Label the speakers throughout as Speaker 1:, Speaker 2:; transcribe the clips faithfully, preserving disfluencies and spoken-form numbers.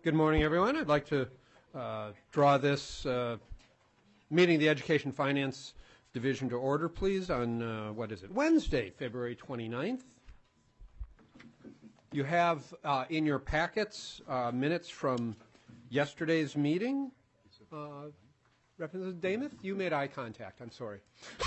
Speaker 1: Good morning, everyone. I'd like to uh, draw this uh, meeting of the Education Finance Division to order, please, on, uh, what is it, Wednesday, February twenty-ninth. You have uh, in your packets uh, minutes from yesterday's meeting. Uh, Representative Demuth, you made eye contact. I'm sorry.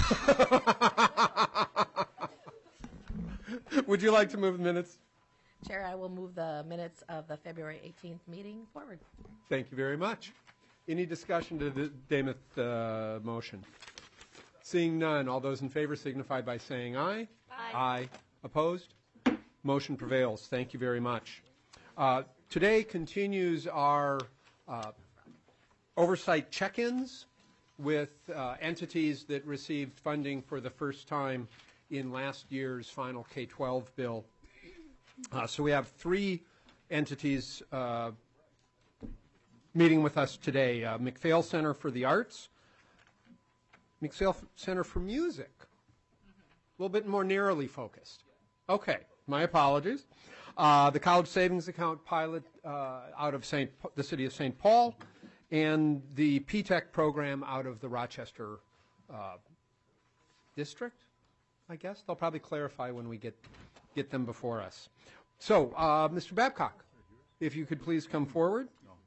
Speaker 1: Would you like to move the minutes?
Speaker 2: Chair, I will move the minutes of the February eighteenth meeting forward.
Speaker 1: Thank you very much. Any discussion to the Demuth uh, motion? Seeing none, all those in favor signify by saying aye.
Speaker 2: Aye.
Speaker 1: Aye. Opposed? Motion prevails. Thank you very much. Uh, today continues our uh, oversight check-ins with uh, entities that received funding for the first time in last year's final K twelve bill. Uh, so we have three entities uh, meeting with us today. Uh, McPhail Center for the Arts, McPhail Center for Music, a little bit more narrowly focused. Okay, my apologies. Uh, the College Savings Account pilot uh, out of Saint the city of Saint Paul, and the P TEC program out of the Rochester uh, district, I guess. They'll probably clarify when we get get them before us. So, uh, Mister Babcock, if you could please come forward.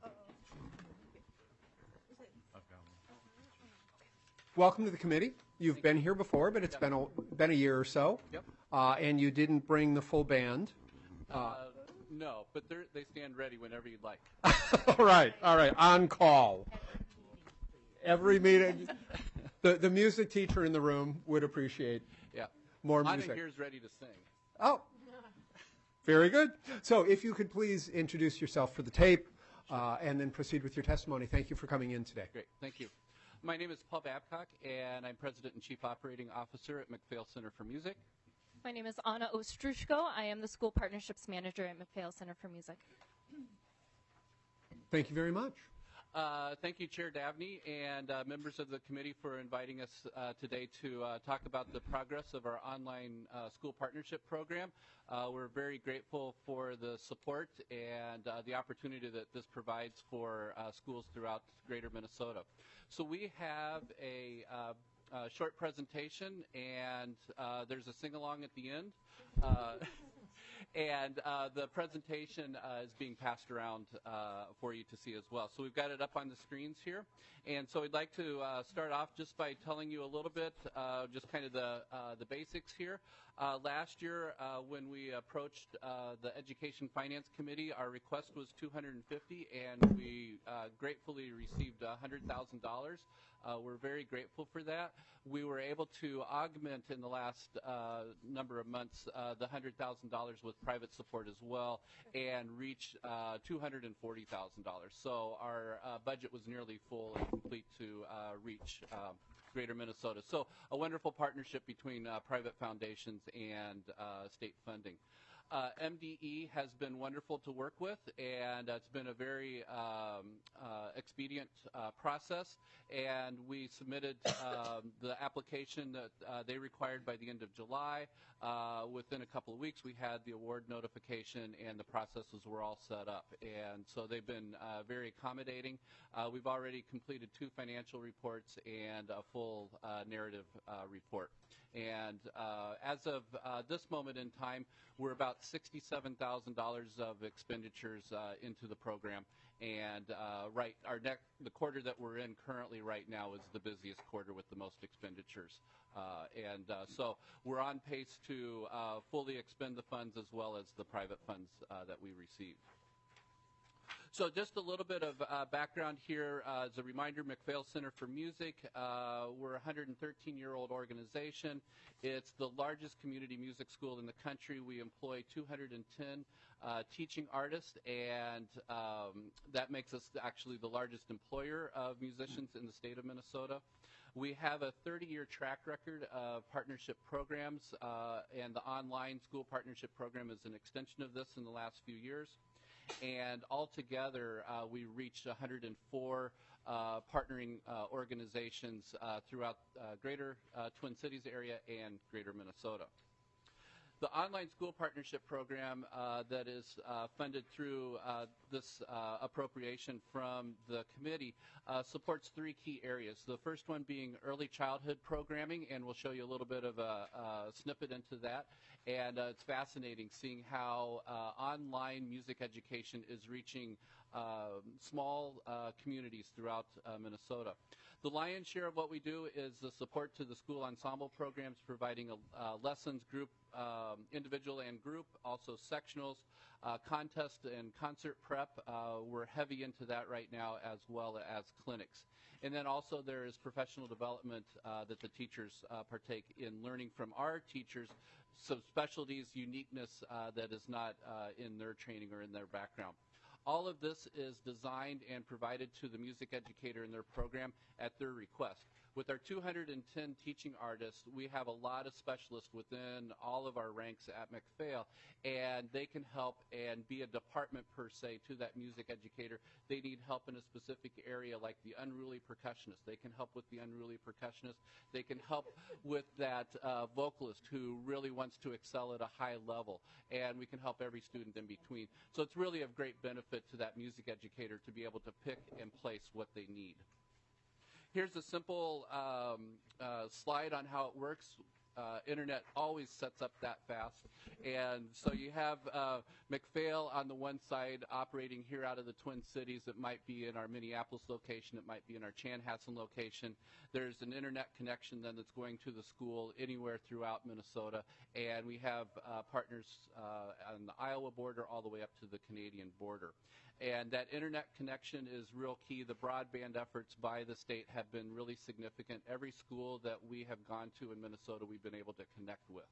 Speaker 1: Welcome to the committee. You've Thank been you. here before, but it's yep. been, a, been a year or so.
Speaker 3: Yep.
Speaker 1: Uh, and you didn't bring the full band. Uh,
Speaker 3: uh, no, but they stand ready whenever you'd like.
Speaker 1: all right, all right, on call. Every meeting. the, the music teacher in the room would appreciate
Speaker 3: yeah.
Speaker 1: more
Speaker 3: Lana
Speaker 1: music.
Speaker 3: here's ready to sing.
Speaker 1: Oh. Very good. So if you could please introduce yourself for the tape uh, and then proceed with your testimony. Thank you for coming in today.
Speaker 3: Great. Thank you. My name is Paul Babcock, and I'm President and Chief Operating Officer at McPhail Center for Music.
Speaker 4: My name is Anna Ostrushko. I am the School Partnerships Manager at McPhail Center for Music.
Speaker 1: Thank you very much.
Speaker 3: Uh, thank you, Chair Davney, and uh, members of the committee for inviting us uh, today to uh, talk about the progress of our online uh, school partnership program. Uh, we're very grateful for the support and uh, the opportunity that this provides for uh, schools throughout greater Minnesota. So we have a uh, uh, short presentation, and uh, there's a sing-along at the end. Uh, And uh, the presentation uh, is being passed around uh, for you to see as well. So we've got it up on the screens here. And so we'd like to uh, start off just by telling you a little bit, uh, just kind of the, uh, the basics here. Uh, last year, uh, when we approached uh, the Education Finance Committee, our request was two hundred fifty thousand dollars, and we uh, gratefully received one hundred thousand dollars. Uh, we're very grateful for that. We were able to augment in the last uh, number of months uh, the one hundred thousand dollars with private support as well, and reach uh, two hundred forty thousand dollars. So our uh, budget was nearly full and complete to uh, reach uh, greater Minnesota. So a wonderful partnership between uh, private foundations and uh, state funding. Uh, M D E has been wonderful to work with, and uh, it's been a very um, uh, expedient uh, process, and we submitted um, the application that uh, they required by the end of July. Uh, within a couple of weeks, we had the award notification, and the processes were all set up, and so they've been uh, very accommodating. Uh, we've already completed two financial reports and a full uh, narrative uh, report. And uh, as of uh, this moment in time, we're about sixty-seven thousand dollars of expenditures uh, into the program. And uh, right, our next, the quarter that we're in currently right now is the busiest quarter with the most expenditures. Uh, and uh, so we're on pace to uh, fully expend the funds as well as the private funds uh, that we receive. So just a little bit of uh, background here. Uh, as a reminder, McPhail Center for Music, uh, we're a one hundred thirteen year old organization. It's the largest community music school in the country. We employ two hundred ten uh, teaching artists, and um, that makes us actually the largest employer of musicians in the state of Minnesota. We have a thirty year track record of partnership programs, uh, and the online school partnership program is an extension of this in the last few years. And altogether, uh, we reached one hundred four uh, partnering uh, organizations uh, throughout uh, greater uh, Twin Cities area and greater Minnesota. The online school partnership program uh, that is uh, funded through uh, this uh, appropriation from the committee uh, supports three key areas. The first one being early childhood programming, and we'll show you a little bit of a, a snippet into that. And uh, it's fascinating seeing how uh, online music education is reaching uh, small uh, communities throughout uh, Minnesota. The lion's share of what we do is the support to the school ensemble programs, providing a, uh, lessons, group, um, individual and group, also sectionals, uh, contest and concert prep. Uh, we're heavy into that right now, as well as clinics. And then also there is professional development uh, that the teachers uh, partake in, learning from our teachers some specialties, uniqueness uh, that is not uh, in their training or in their background. All of this is designed and provided to the music educator in their program at their request. With our two hundred ten teaching artists, we have a lot of specialists within all of our ranks at McPhail, and they can help and be a department per se to that music educator. They need help in a specific area like the unruly percussionist. They can help with the unruly percussionist. They can help with that uh, vocalist who really wants to excel at a high level, and we can help every student in between. So it's really of great benefit to that music educator to be able to pick and place what they need. Here's a simple um, uh, slide on how it works. Uh, internet always sets up that fast. And so you have uh, McPhail on the one side operating here out of the Twin Cities. It might be in our Minneapolis location. It might be in our Chanhassen location. There's an internet connection then that's going to the school anywhere throughout Minnesota. And we have uh, partners uh, on the Iowa border all the way up to the Canadian border. And that internet connection is real key. The broadband efforts by the state have been really significant. Every school that we have gone to in Minnesota, we've been able to connect with.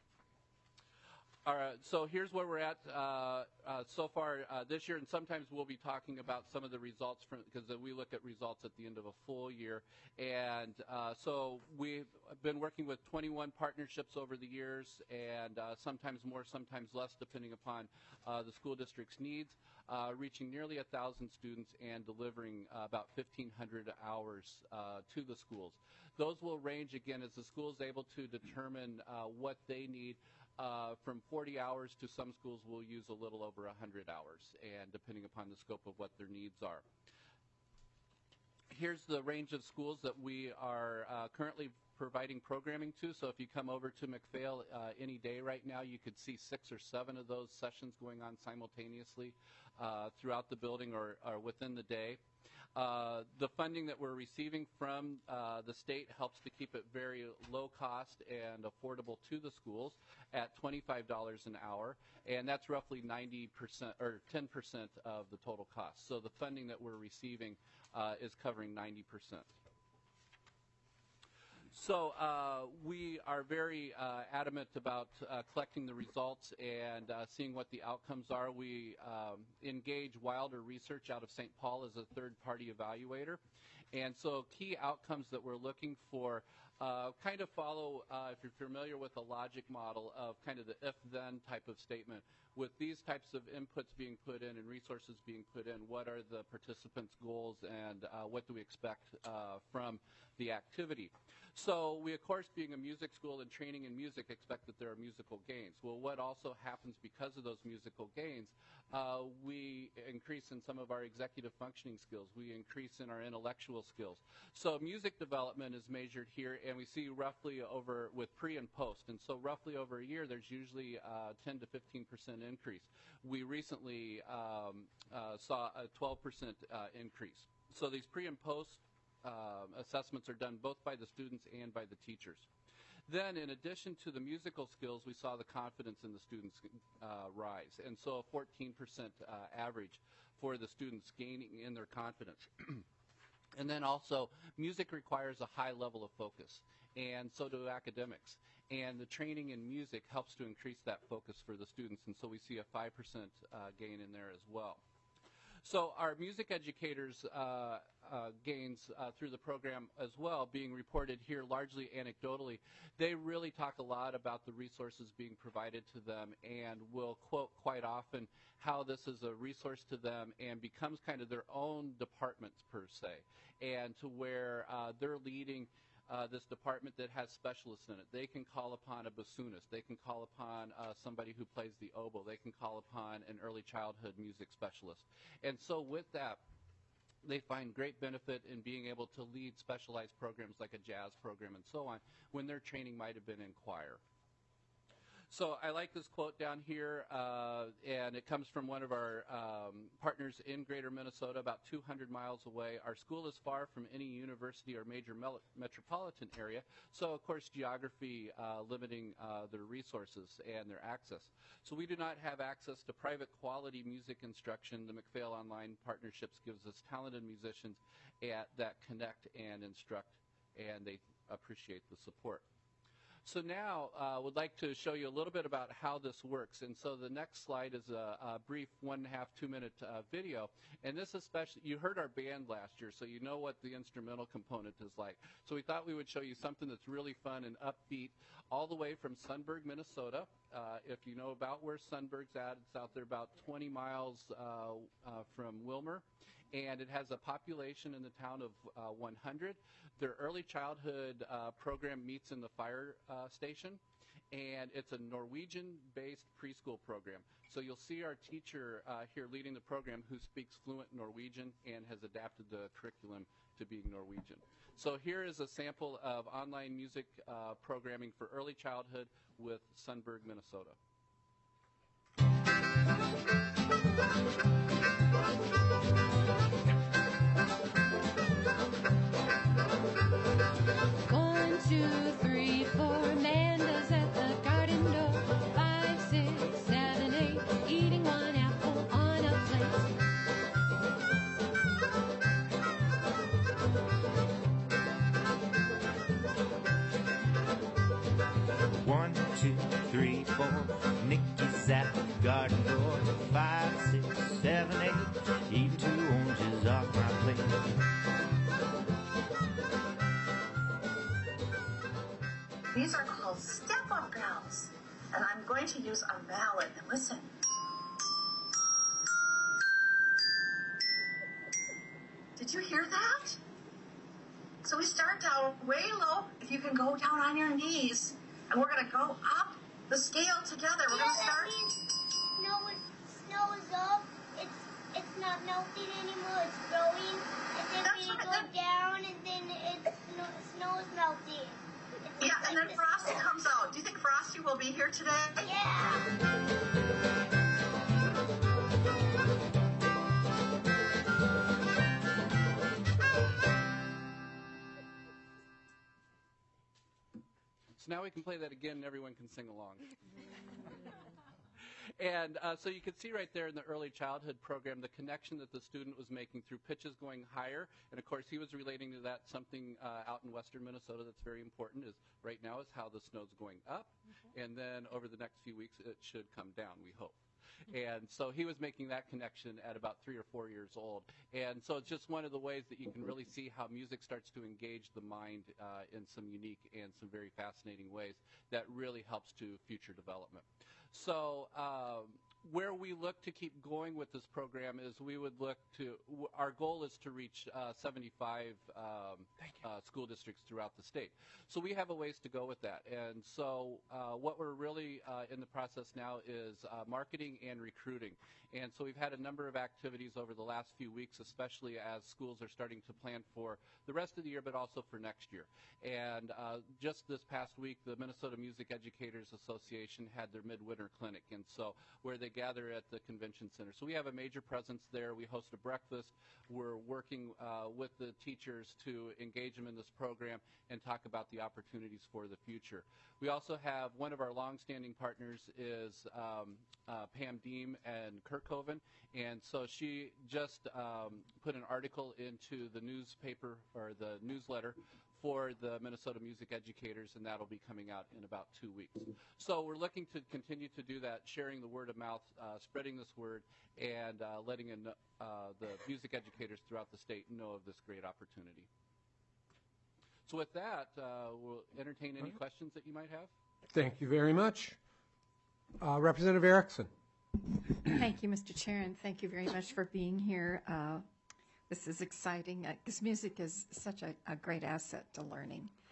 Speaker 3: All right, so here's where we're at uh, uh, so far uh, this year, and sometimes we'll be talking about some of the results because we look at results at the end of a full year. And uh, so we've been working with twenty-one partnerships over the years, and uh, sometimes more, sometimes less, depending upon uh, the school district's needs, uh, reaching nearly one thousand students and delivering uh, about fifteen hundred hours uh, to the schools. Those will range, again, as the school is able to determine uh, what they need. Uh, from forty hours to some schools will use a little over one hundred hours, and depending upon the scope of what their needs are. Here's the range of schools that we are uh, currently providing programming to. So if you come over to McPhail uh, any day right now, you could see six or seven of those sessions going on simultaneously uh, throughout the building or, or within the day. Uh, the funding that we're receiving from uh, the state helps to keep it very low cost and affordable to the schools at twenty-five dollars an hour, and that's roughly ninety percent or ten percent of the total cost. So the funding that we're receiving uh, is covering ninety percent. So uh, we are very uh, adamant about uh, collecting the results and uh, seeing what the outcomes are. We um, engage Wilder Research out of Saint Paul as a third-party evaluator. And so key outcomes that we're looking for uh, kind of follow, uh, if you're familiar with the logic model of kind of the if-then type of statement. With these types of inputs being put in and resources being put in, what are the participants' goals and uh, what do we expect uh, from the activity? So we, of course, being a music school and training in music, expect that there are musical gains. Well, what also happens because of those musical gains, uh, we increase in some of our executive functioning skills. We increase in our intellectual skills. So music development is measured here, and we see roughly over with pre and post. And so roughly over a year, there's usually uh, ten to fifteen percent increase. We recently um, uh, saw a twelve percent uh, increase. So these pre and post Uh, assessments are done both by the students and by the teachers. Then, in addition to the musical skills, we saw the confidence in the students uh, rise, and so a fourteen percent uh, average for the students gaining in their confidence. And then also, music requires a high level of focus, and so do academics. And the training in music helps to increase that focus for the students, and so we see a five percent uh, gain in there as well. So our music educators' uh, uh, gains uh, through the program as well, being reported here largely anecdotally, they really talk a lot about the resources being provided to them and will quote quite often how this is a resource to them and becomes kind of their own departments per se, and to where uh, they're leading uh, this department that has specialists in it. They can call upon a bassoonist. They can call upon uh, somebody who plays the oboe. They can call upon an early childhood music specialist. And so with that, they find great benefit in being able to lead specialized programs like a jazz program and so on when their training might have been in choir. So I like this quote down here, uh, and it comes from one of our um, partners in Greater Minnesota, about two hundred miles away. Our school is far from any university or major mel- metropolitan area, so of course geography uh, limiting uh, their resources and their access. So we do not have access to private quality music instruction. The McPhail Online Partnerships gives us talented musicians at, that connect and instruct, and they appreciate the support. So now I uh, would like to show you a little bit about how this works. And so the next slide is a, a brief one and a half, two minute uh, video. And this especially, you heard our band last year, so you know what the instrumental component is like. So we thought we would show you something that's really fun and upbeat all the way from Sunburg, Minnesota. Uh, if you know about where Sunburg's at, it's out there about twenty miles uh, uh, from Wilmer. And it has a population in the town of uh, one hundred. Their early childhood uh, program meets in the fire uh, station, and it's a Norwegian-based preschool program. So you'll see our teacher uh, here leading the program who speaks fluent Norwegian and has adapted the curriculum to being Norwegian. So here is a sample of online music uh, programming for early childhood with Sunburg, Minnesota.
Speaker 5: One, two, three, four, Amanda's at the garden door. Five, six, seven, eight, eating one apple on a plate.
Speaker 6: One, two, three, four, Nikki's at the garden door. Five, six, seven, eight, eating two oranges off my plate.
Speaker 7: These are called step-up bells, and I'm going to use a mallet. And listen. Did you hear that? So we start down way low. If you can go down on your knees, and we're going to go up the scale together. We're going to start.
Speaker 8: Snow is, snow is up. It's it's not melting anymore. It's growing. And then
Speaker 7: That's
Speaker 8: we
Speaker 7: right.
Speaker 8: go
Speaker 7: Then-
Speaker 8: down, and then it's snow, snow is melting. It's
Speaker 7: Yeah, and then
Speaker 8: like
Speaker 7: Frosty comes out. Do you think Frosty will be here today?
Speaker 8: this. Yeah.
Speaker 3: So now we can play that again and everyone can sing along. And uh, so you can see right there in the early childhood program the connection that the student was making through pitches going higher. And of course he was relating to that something uh, out in western Minnesota that's very important is right now is how the snow's going up. Mm-hmm. And then over the next few weeks it should come down, we hope. And so he was making that connection at about three or four years old. And so it's just one of the ways that you can really see how music starts to engage the mind uh, in some unique and some very fascinating ways that really helps to future development. So um, where we look to keep going with this program is we would look to, w- our goal is to reach uh, seventy-five um, uh, school districts throughout the state. So we have a ways to go with that. And so uh, what we're really uh, in the process now is uh, marketing and recruiting. And so we've had a number of activities over the last few weeks, especially as schools are starting to plan for the rest of the year, but also for next year. And uh, just this past week, the Minnesota Music Educators Association had their midwinter clinic, and so where they gather at the convention center. So we have a major presence there. We host a breakfast. We're working uh, with the teachers to engage them in this program and talk about the opportunities for the future. We also have one of our longstanding partners is um, uh, Pam Deem and Kirkhoven, and so she just um, put an article into the newspaper or the newsletter for the Minnesota Music Educators, and that'll be coming out in about two weeks. So we're looking to continue to do that, sharing the word of mouth, uh, spreading this word, and uh, letting in, uh, the music educators throughout the state know of this great opportunity. So with that, uh, we'll entertain any questions that you might have.
Speaker 1: Thank you very much. Uh, Representative Erickson.
Speaker 9: Thank you, Mister Chair, and thank you very much for being here. Uh, this is exciting because music is such a, a great asset to learning.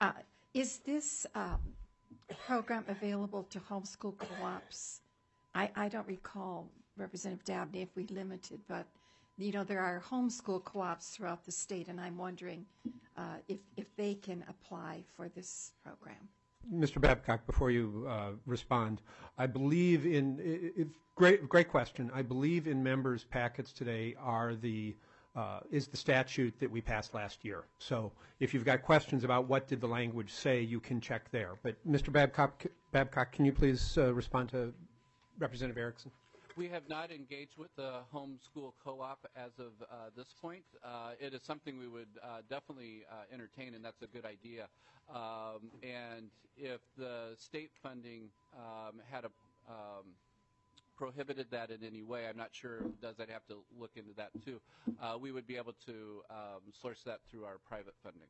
Speaker 9: Uh, is this um, program available to homeschool co-ops? I, I don't recall, Representative Dabney, if we limited, but you know there are homeschool co-ops throughout the state, and I'm wondering uh, if if they can apply for this program.
Speaker 1: Mister Babcock, before you uh, respond, I believe in i- if, great great question. I believe in members' packets today are the uh, is the statute that we passed last year. So if you've got questions about what did the language say, you can check there. But Mister Babcock, Babcock, can you please uh, respond to Representative Erickson?
Speaker 3: We have not engaged with the homeschool co-op as of uh, this point. Uh, it is something we would uh, definitely uh, entertain, and that's a good idea. Um, and if the state funding um, had a, um, prohibited that in any way, I'm not sure, does that have to look into that too? Uh, we would be able to um, source that through our private funding.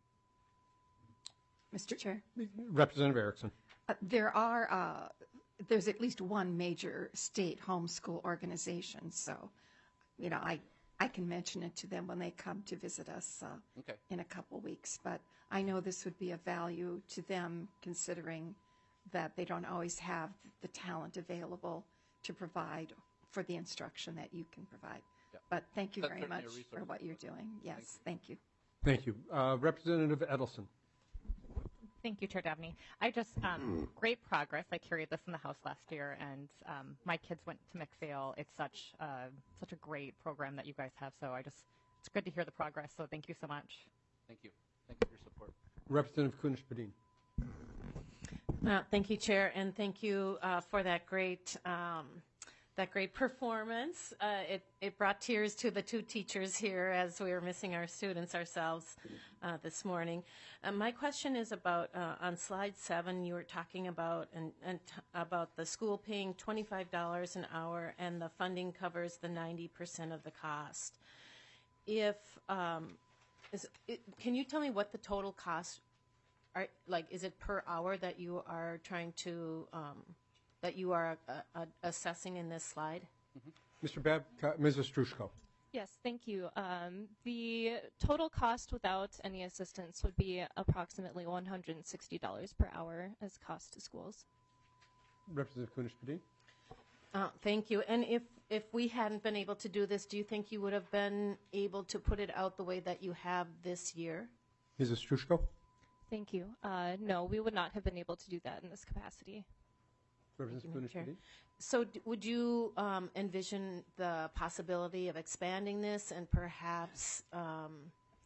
Speaker 9: Mister Chair?
Speaker 1: Representative Erickson.
Speaker 9: Uh, there are, uh, there's at least one major state homeschool organization, so, you know, I, I can mention it to them when they come to visit us uh,
Speaker 3: Okay.
Speaker 9: in a couple weeks. But I know this would be of value to them, considering that they don't always have the talent available to provide for the instruction that you can provide.
Speaker 3: Yeah.
Speaker 9: But thank you
Speaker 3: That's
Speaker 9: very
Speaker 3: certainly
Speaker 9: much
Speaker 3: a resource
Speaker 9: for
Speaker 3: to
Speaker 9: what you're
Speaker 3: look at.
Speaker 9: doing. Yes, thank you.
Speaker 1: Thank you. Uh, Representative Edelson.
Speaker 10: Thank you, Chair Dabney. I just, um, great progress. I carried this in the House last year, and um, my kids went to McPhail. It's such, uh, such a great program that you guys have, so I just, it's good to hear the progress, so thank you so much.
Speaker 3: Thank you. Thank you for your support.
Speaker 1: Representative Kunesh-Podein.
Speaker 11: Uh, thank you, Chair, and thank you uh, for that great um, that great performance. Uh, it it brought tears to the two teachers here as we were missing our students ourselves uh, this morning. Uh, my question is about uh, on slide seven. You were talking about and, and t- about the school paying twenty-five dollars an hour, and the funding covers the ninety percent of the cost. If um, is, it, can you tell me what the total cost? Are, like, is it per hour that you are trying to, um, that you are uh, uh, assessing in this slide?
Speaker 3: Mm-hmm.
Speaker 1: Mister Babcock, Missus Strushko.
Speaker 4: Yes, thank you. Um, the total cost without any assistance would be approximately one hundred sixty dollars per hour as cost to schools.
Speaker 1: Representative Kunesh-Podein.
Speaker 11: Uh, thank you. And if, if we hadn't been able to do this, do you think you would have been able to put it out the way that you have this year?
Speaker 1: Missus Strushko.
Speaker 4: Thank you. Uh, no, we would not have been able to do that in this capacity.
Speaker 1: Representative Kunesh-Podein.
Speaker 11: So d- would you um, envision the possibility of expanding this and perhaps um,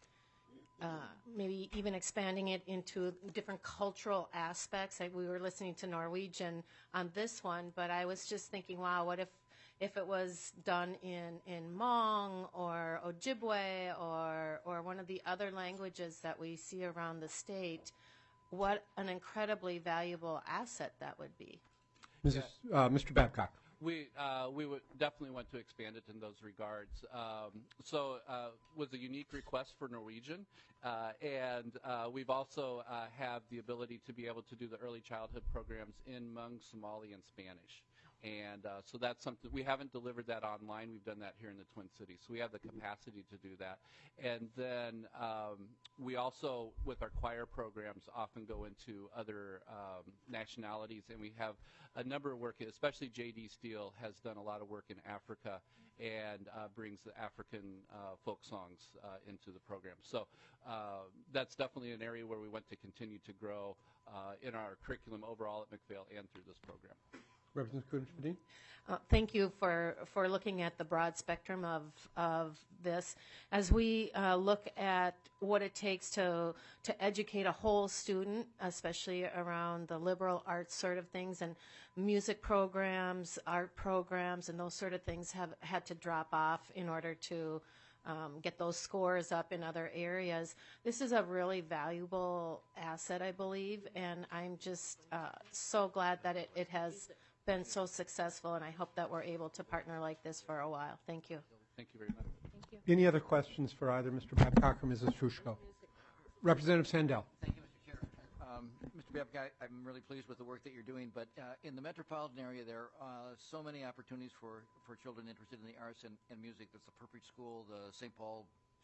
Speaker 11: uh, maybe even expanding it into different cultural aspects? Like we were listening to Norwegian on this one, but I was just thinking, wow, what if if it was done in, in Hmong or Ojibwe or or one of the other languages that we see around the state? What an incredibly valuable asset that would be.
Speaker 1: Missus Uh, Mister Babcock.
Speaker 3: We uh, we would definitely want to expand it in those regards. Um, so uh, was a unique request for Norwegian, uh, and uh, we've also uh, have the ability to be able to do the early childhood programs in Hmong, Somali, and Spanish. And uh, so that's something, we haven't delivered that online. We've done that here in the Twin Cities. So we have the capacity to do that. And then um, we also, with our choir programs, often go into other um, nationalities. And we have a number of work, especially J D Steele has done a lot of work in Africa and uh, brings the African uh, folk songs uh, into the program. So uh, that's definitely an area where we want to continue to grow uh, in our curriculum overall at McPhail and through this program.
Speaker 1: Representative Kunesh-Podein.
Speaker 11: Uh, thank you for, for looking at the broad spectrum of, of this. As we uh, look at what it takes to, to educate a whole student, especially around the liberal arts sort of things, and music programs, art programs, and those sort of things have had to drop off in order to um, get those scores up in other areas. This is a really valuable asset, I believe, and I'm just uh, so glad that it, it has been so successful, and I hope that we're able to partner like this for a while. Thank you.
Speaker 3: Thank you very much.
Speaker 4: Thank you.
Speaker 1: Any other questions for either Mister Babcock or Missus Strushko? Representative Sandell.
Speaker 12: Thank you, Mister Chair. Um, Mister Babcock, I'm really pleased with the work that you're doing, but uh, in the metropolitan area, there are uh, so many opportunities for, for children interested in the arts and, and music. That's the Perfect School, the Saint Paul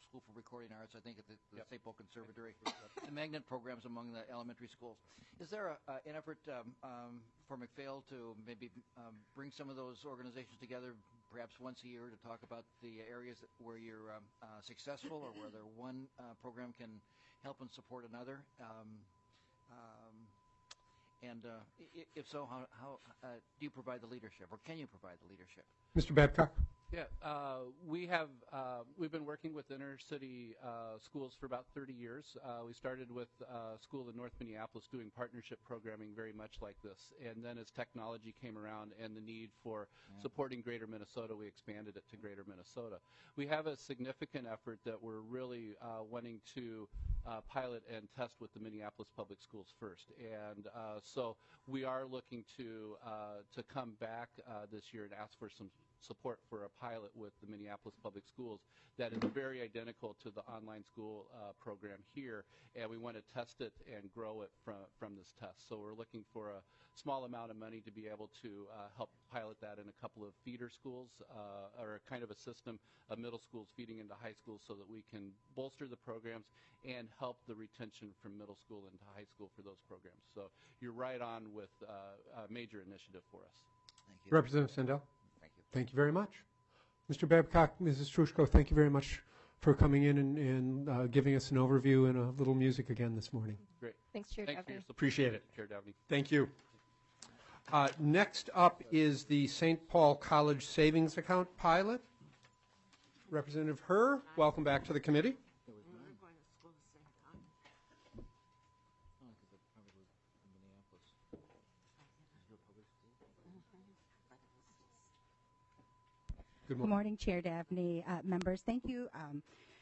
Speaker 12: School for Recording Arts, I think at the, the
Speaker 3: Yep.
Speaker 12: Saint Paul Conservatory, the magnet programs among the elementary schools. Is there a, uh, an effort um, um, for McPhail to maybe um, bring some of those organizations together, perhaps once a year, to talk about the areas that- where you're um, uh, successful, or whether one uh, program can help and support another? Um, um, and uh, i- if so, how, how uh, do you provide the leadership, or can you provide the leadership?
Speaker 1: Mister Babcock?
Speaker 3: Yeah, uh, we have uh, we've been working with inner city uh, schools for about thirty years. Uh, we started with uh, a school in North Minneapolis doing partnership programming very much like this, and then as technology came around and the need for
Speaker 12: Yeah.
Speaker 3: supporting Greater Minnesota, we expanded it to Greater Minnesota. We have a significant effort that we're really uh, wanting to uh, pilot and test with the Minneapolis Public Schools first, and uh, so we are looking to uh, to come back uh, this year and ask for some support for a pilot with the Minneapolis Public Schools that is very identical to the online school uh, program here, and we want to test it and grow it from from this test. So we're looking for a small amount of money to be able to uh, help pilot that in a couple of feeder schools, uh, or a kind of a system of middle schools feeding into high schools, so that we can bolster the programs and help the retention from middle school into high school for those programs. So you're right on with uh, a major initiative for us.
Speaker 12: Thank you.
Speaker 1: Representative Sandell?
Speaker 12: Thank you.
Speaker 1: Thank you very much. Mister Babcock, Missus Trushko, thank you very much for coming in and, and uh, giving us an overview and a little music again this morning.
Speaker 3: Great.
Speaker 4: Thanks, Chair
Speaker 3: Thanks for
Speaker 4: Dabney.
Speaker 3: your support.
Speaker 1: Appreciate it.
Speaker 3: Chair Dabney.
Speaker 1: Thank you. Uh, next up is the Saint Paul College Savings Account pilot. Representative Herr, welcome back to the committee. Good
Speaker 13: Good
Speaker 1: morning.
Speaker 13: morning, Chair Dabney, uh, members. Thank you um,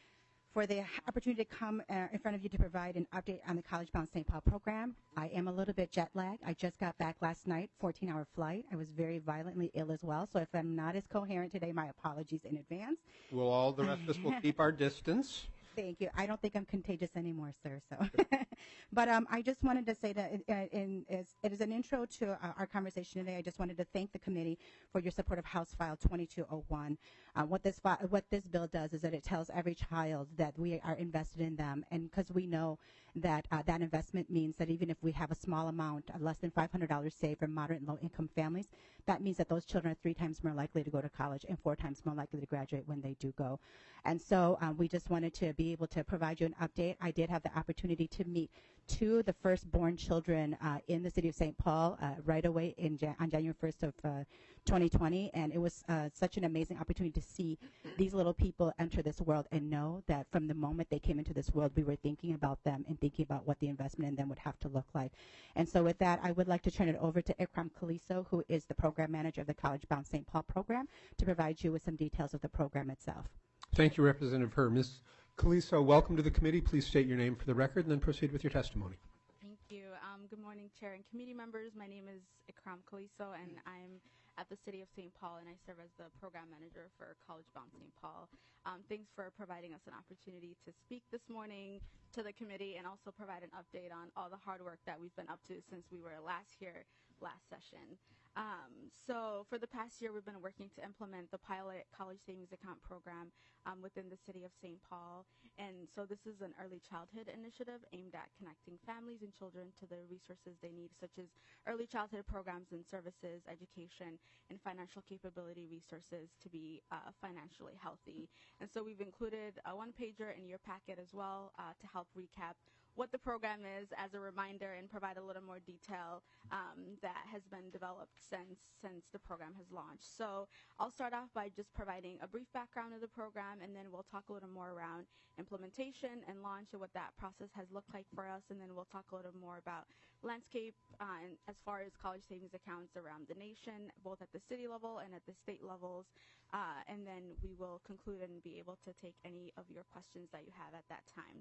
Speaker 13: for the opportunity to come uh, in front of you to provide an update on the College Bound Saint Paul program. I am a little bit jet lagged. I just got back last night, fourteen hour flight. I was very violently ill as well. So if I'm not as coherent today, my apologies in advance.
Speaker 1: We'll all, the rest of us will keep our distance.
Speaker 13: Thank you. I don't think I'm contagious anymore, sir. So, but um, I just wanted to say that in, in, is, it is an intro to uh, our conversation today. I just wanted to thank the committee for your support of House File twenty-two oh one. Uh, what this fi- what this bill does is that it tells every child that we are invested in them, and because we know that uh, that investment means that even if we have a small amount, uh, less than five hundred dollars saved for moderate and low income families, that means that those children are three times more likely to go to college and four times more likely to graduate when they do go. And so um, we just wanted to be able to provide you an update. I did have the opportunity to meet two of the firstborn children uh, in the city of Saint Paul uh, right away in Jan- on January first of uh, twenty twenty, and it was uh, such an amazing opportunity to see these little people enter this world and know that from the moment they came into this world, we were thinking about them and thinking about what the investment in them would have to look like. And so with that, I would like to turn it over to Ikram Kaliso, who is the program manager of the College Bound Saint Paul program, to provide you with some details of the program itself.
Speaker 1: Thank you, Representative Herr. Miz Kaliso, welcome to the committee. Please state your name for the record and then proceed with your testimony.
Speaker 14: Thank you. Um, good morning, Chair and committee members. My name is Ikram Kaliso, and I'm at the City of Saint Paul, and I serve as the program manager for College Bound Saint Paul. Um, thanks for providing us an opportunity to speak this morning to the committee and also provide an update on all the hard work that we've been up to since we were last here last session. Um, so for the past year, we've been working to implement the pilot college savings account program um, within the city of Saint Paul. And so this is an early childhood initiative aimed at connecting families and children to the resources they need, such as early childhood programs and services, education, and financial capability resources to be uh, financially healthy. And so we've included a one-pager in your packet as well uh, to help recap what the program is as a reminder and provide a little more detail um, that has been developed since since the program has launched. So I'll start off by just providing a brief background of the program, and then we'll talk a little more around implementation and launch and what that process has looked like for us, and then we'll talk a little more about landscape uh, and as far as college savings accounts around the nation, both at the city level and at the state levels, uh, and then we will conclude and be able to take any of your questions that you have at that time.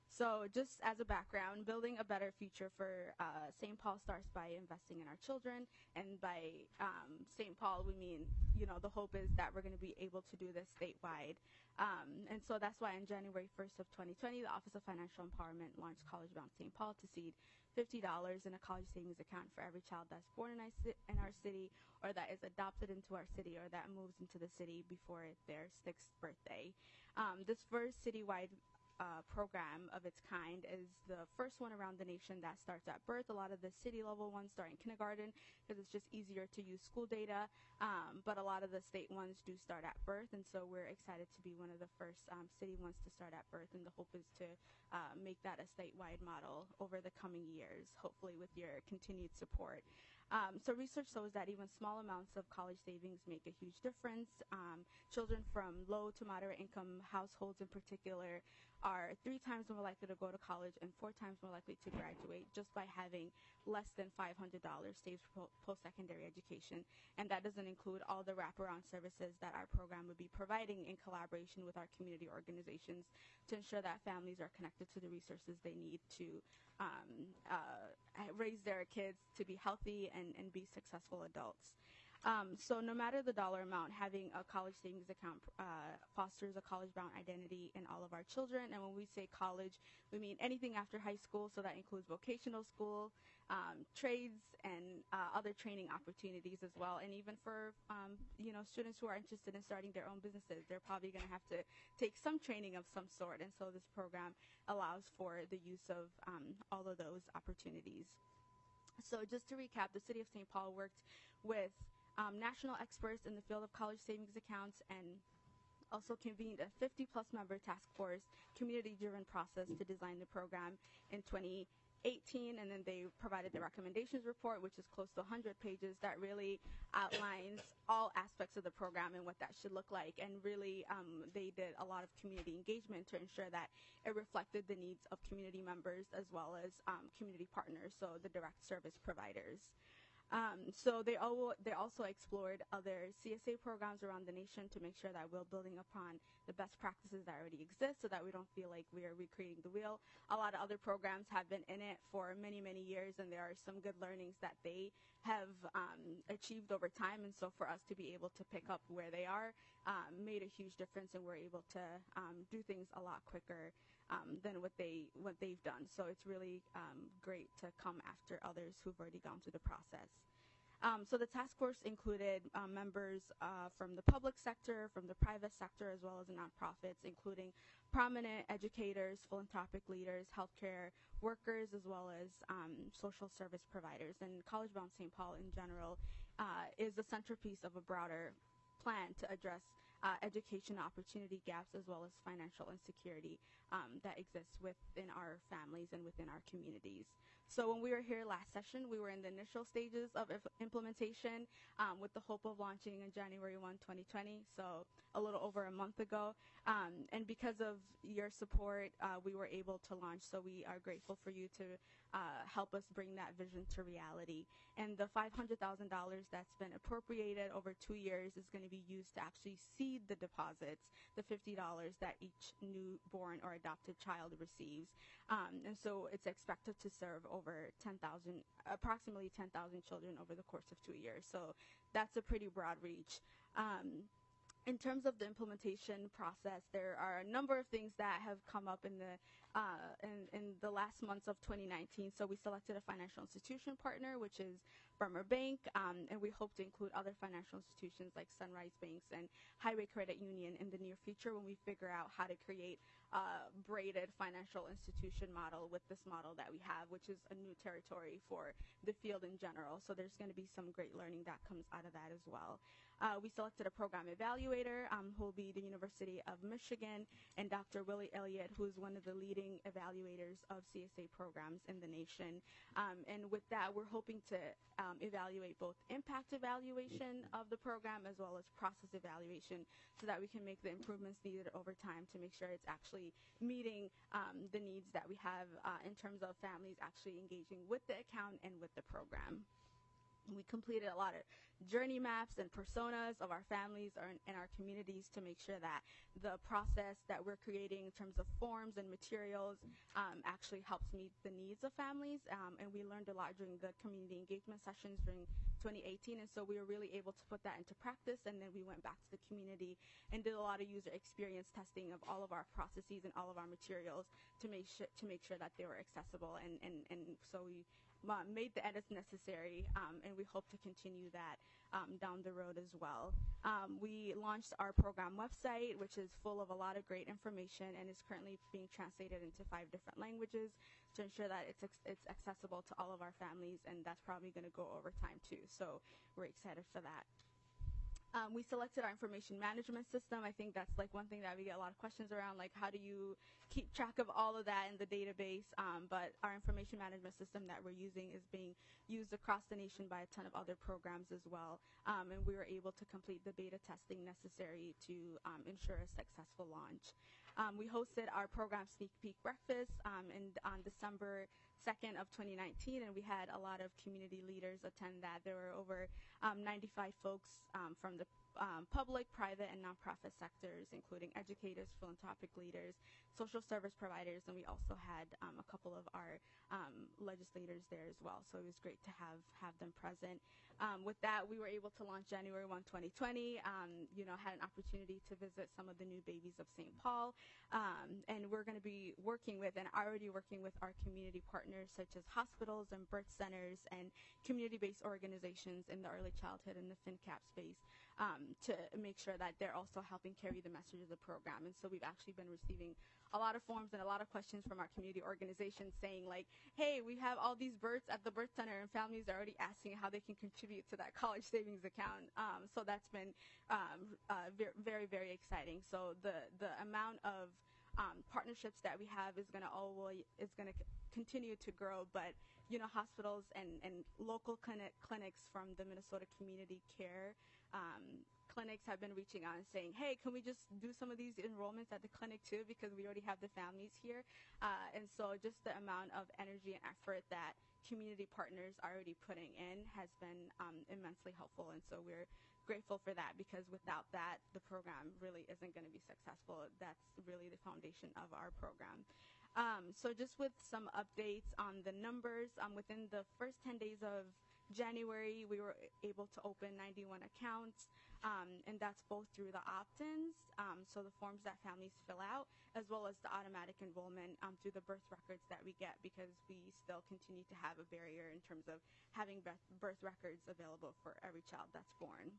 Speaker 14: So just as a background, building a better future for uh, Saint Paul starts by investing in our children. And by um, Saint Paul, we mean, you know, the hope is that we're going to be able to do this statewide. Um, and so that's why on January first of twenty twenty, the Office of Financial Empowerment launched College Bound Saint Paul to seed fifty dollars in a college savings account for every child that's born in our, ci- in our city, or that is adopted into our city, or that moves into the city before their sixth birthday. Um, this first citywide uh, program of its kind is the first one around the nation that starts at birth. A lot of the city level ones start in kindergarten because it's just easier to use school data, um, but a lot of the state ones do start at birth, and so we're excited to be one of the first um, city ones to start at birth, and the hope is to uh, make that a statewide model over the coming years, hopefully with your continued support. Um, so research shows that even small amounts of college savings make a huge difference. Um, children from low to moderate income households in particular are three times more likely to go to college and four times more likely to graduate just by having less than five hundred dollars saved for post-secondary education. And that doesn't include all the wraparound services that our program would be providing in collaboration with our community organizations to ensure that families are connected to the resources they need to um, uh, raise their kids to be healthy and, and be successful adults. Um, so no matter the dollar amount, having a college savings account uh, fosters a college-bound identity in all of our children. And when we say college, we mean anything after high school, so that includes vocational school, um, trades, and uh, other training opportunities as well. And even for um, you know students who are interested in starting their own businesses, they're probably going to have to take some training of some sort. And so this program allows for the use of um, all of those opportunities. So just to recap, the City of Saint Paul worked with Um, national experts in the field of college savings accounts, and also convened a fifty plus member task force community driven process to design the program in twenty eighteen, and then they provided the recommendations report, which is close to one hundred pages, that really outlines all aspects of the program and what that should look like. And really um, they did a lot of community engagement to ensure that it reflected the needs of community members as well as um, community partners, so the direct service providers. Um, so they, al- they also explored other C S A programs around the nation to make sure that we're building upon the best practices that already exist so that we don't feel like we are recreating the wheel. A lot of other programs have been in it for many, many years, and there are some good learnings that they have um, achieved over time. And so for us to be able to pick up where they are um, made a huge difference, and we're able to um, do things a lot quicker um, than what, they, what they've done. So it's really um, great to come after others who've already gone through the process. Um, so the task force included um, members uh, from the public sector, from the private sector, as well as nonprofits, including prominent educators, philanthropic leaders, healthcare workers, as well as um, social service providers. And College Bound Saint Paul in general uh, is the centerpiece of a broader plan to address uh, education opportunity gaps as well as financial insecurity um, that exists within our families and within our communities. So when we were here last session, we were in the initial stages of if- implementation um, with the hope of launching on January first, twenty twenty, so a little over a month ago. Um, and because of your support, uh, we were able to launch, so we are grateful for you to uh, help us bring that vision to reality. And the five hundred thousand dollars that's been appropriated over two years is going to be used to actually seed the deposits, the fifty dollars that each newborn or adopted child receives. Um, and so it's expected to serve over ten thousand, approximately ten thousand children over the course of two years. So that's a pretty broad reach. Um, in terms of the implementation process, there are a number of things that have come up in the uh, in, in the last months of twenty nineteen. So we selected a financial institution partner, which is Bremer Bank, um, and we hope to include other financial institutions like Sunrise Banks and Highway Credit Union in the near future when we figure out how to create a braided financial institution model with this model that we have, which is a new territory for the field in general. So there's going to be some great learning that comes out of that as well. Uh, we selected a program evaluator um, who will be the University of Michigan, and Doctor Willie Elliott, who is one of the leading evaluators of C S A programs in the nation. Um, and with that, we're hoping to um, evaluate both impact evaluation of the program as well as process evaluation so that we can make the improvements needed over time to make sure it's actually meeting um, the needs that we have uh, in terms of families actually engaging with the account and with the program. We completed a lot of journey maps and personas of our families or in, in our communities to make sure that the process that we're creating in terms of forms and materials um, actually helps meet the needs of families. Um, and we learned a lot during the community engagement sessions during twenty eighteen. And so we were really able to put that into practice. And then we went back to the community and did a lot of user experience testing of all of our processes and all of our materials to make sure to make sure that they were accessible. And, and, and so we made the edits necessary, um, and we hope to continue that um, down the road as well. Um, we launched our program website, which is full of a lot of great information and is currently being translated into five different languages to ensure that it's it's accessible to all of our families, and that's probably going to go over time too. So we're excited for that. Um, we selected our information management system. I think that's like one thing that we get a lot of questions around, like how do you keep track of all of that in the database? Um, but our information management system that we're using is being used across the nation by a ton of other programs as well. Um, and we were able to complete the beta testing necessary to um, ensure a successful launch. Um, we hosted our program Sneak Peek Breakfast um, in, on December second of twenty nineteen, and we had a lot of community leaders attend that. There were over um, ninety-five folks um, from the um, public, private, and nonprofit sectors, including educators, philanthropic leaders, social service providers, and we also had um, a couple of our um, legislators there as well. So it was great to have have them present. Um, with that, we were able to launch January first, twenty twenty. Um, you know, had an opportunity to visit some of the new babies of Saint Paul, um, and we're going to be working with and already working with our community partners such as hospitals and birth centers and community-based organizations in the early childhood and the FinCap space um, to make sure that they're also helping carry the message of the program. And so we've actually been receiving a lot of forms and a lot of questions from our community organizations saying like, hey, we have all these births at the birth center and families are already asking how they can contribute to that college savings account. Um, so that's been um, uh, very, very exciting. So the, the amount of um, partnerships that we have is going to always is going to c- continue to grow. But you know, hospitals and, and local clinic, clinics from the Minnesota Community Care um, clinics have been reaching out and saying, hey, can we just do some of these enrollments at the clinic too, because we already have the families here. Uh, and so just the amount of energy and effort that community partners are already putting in has been um, immensely helpful. And so we're grateful for that, because without that, the program really isn't going to be successful. That's really the foundation of our program. Um, so just with some updates on the numbers, um, within the first ten days of January, we were able to open ninety-one accounts, um, and that's both through the opt-ins, um, so the forms that families fill out, as well as the automatic enrollment um, through the birth records that we get, because we still continue to have a barrier in terms of having birth, birth records available for every child that's born.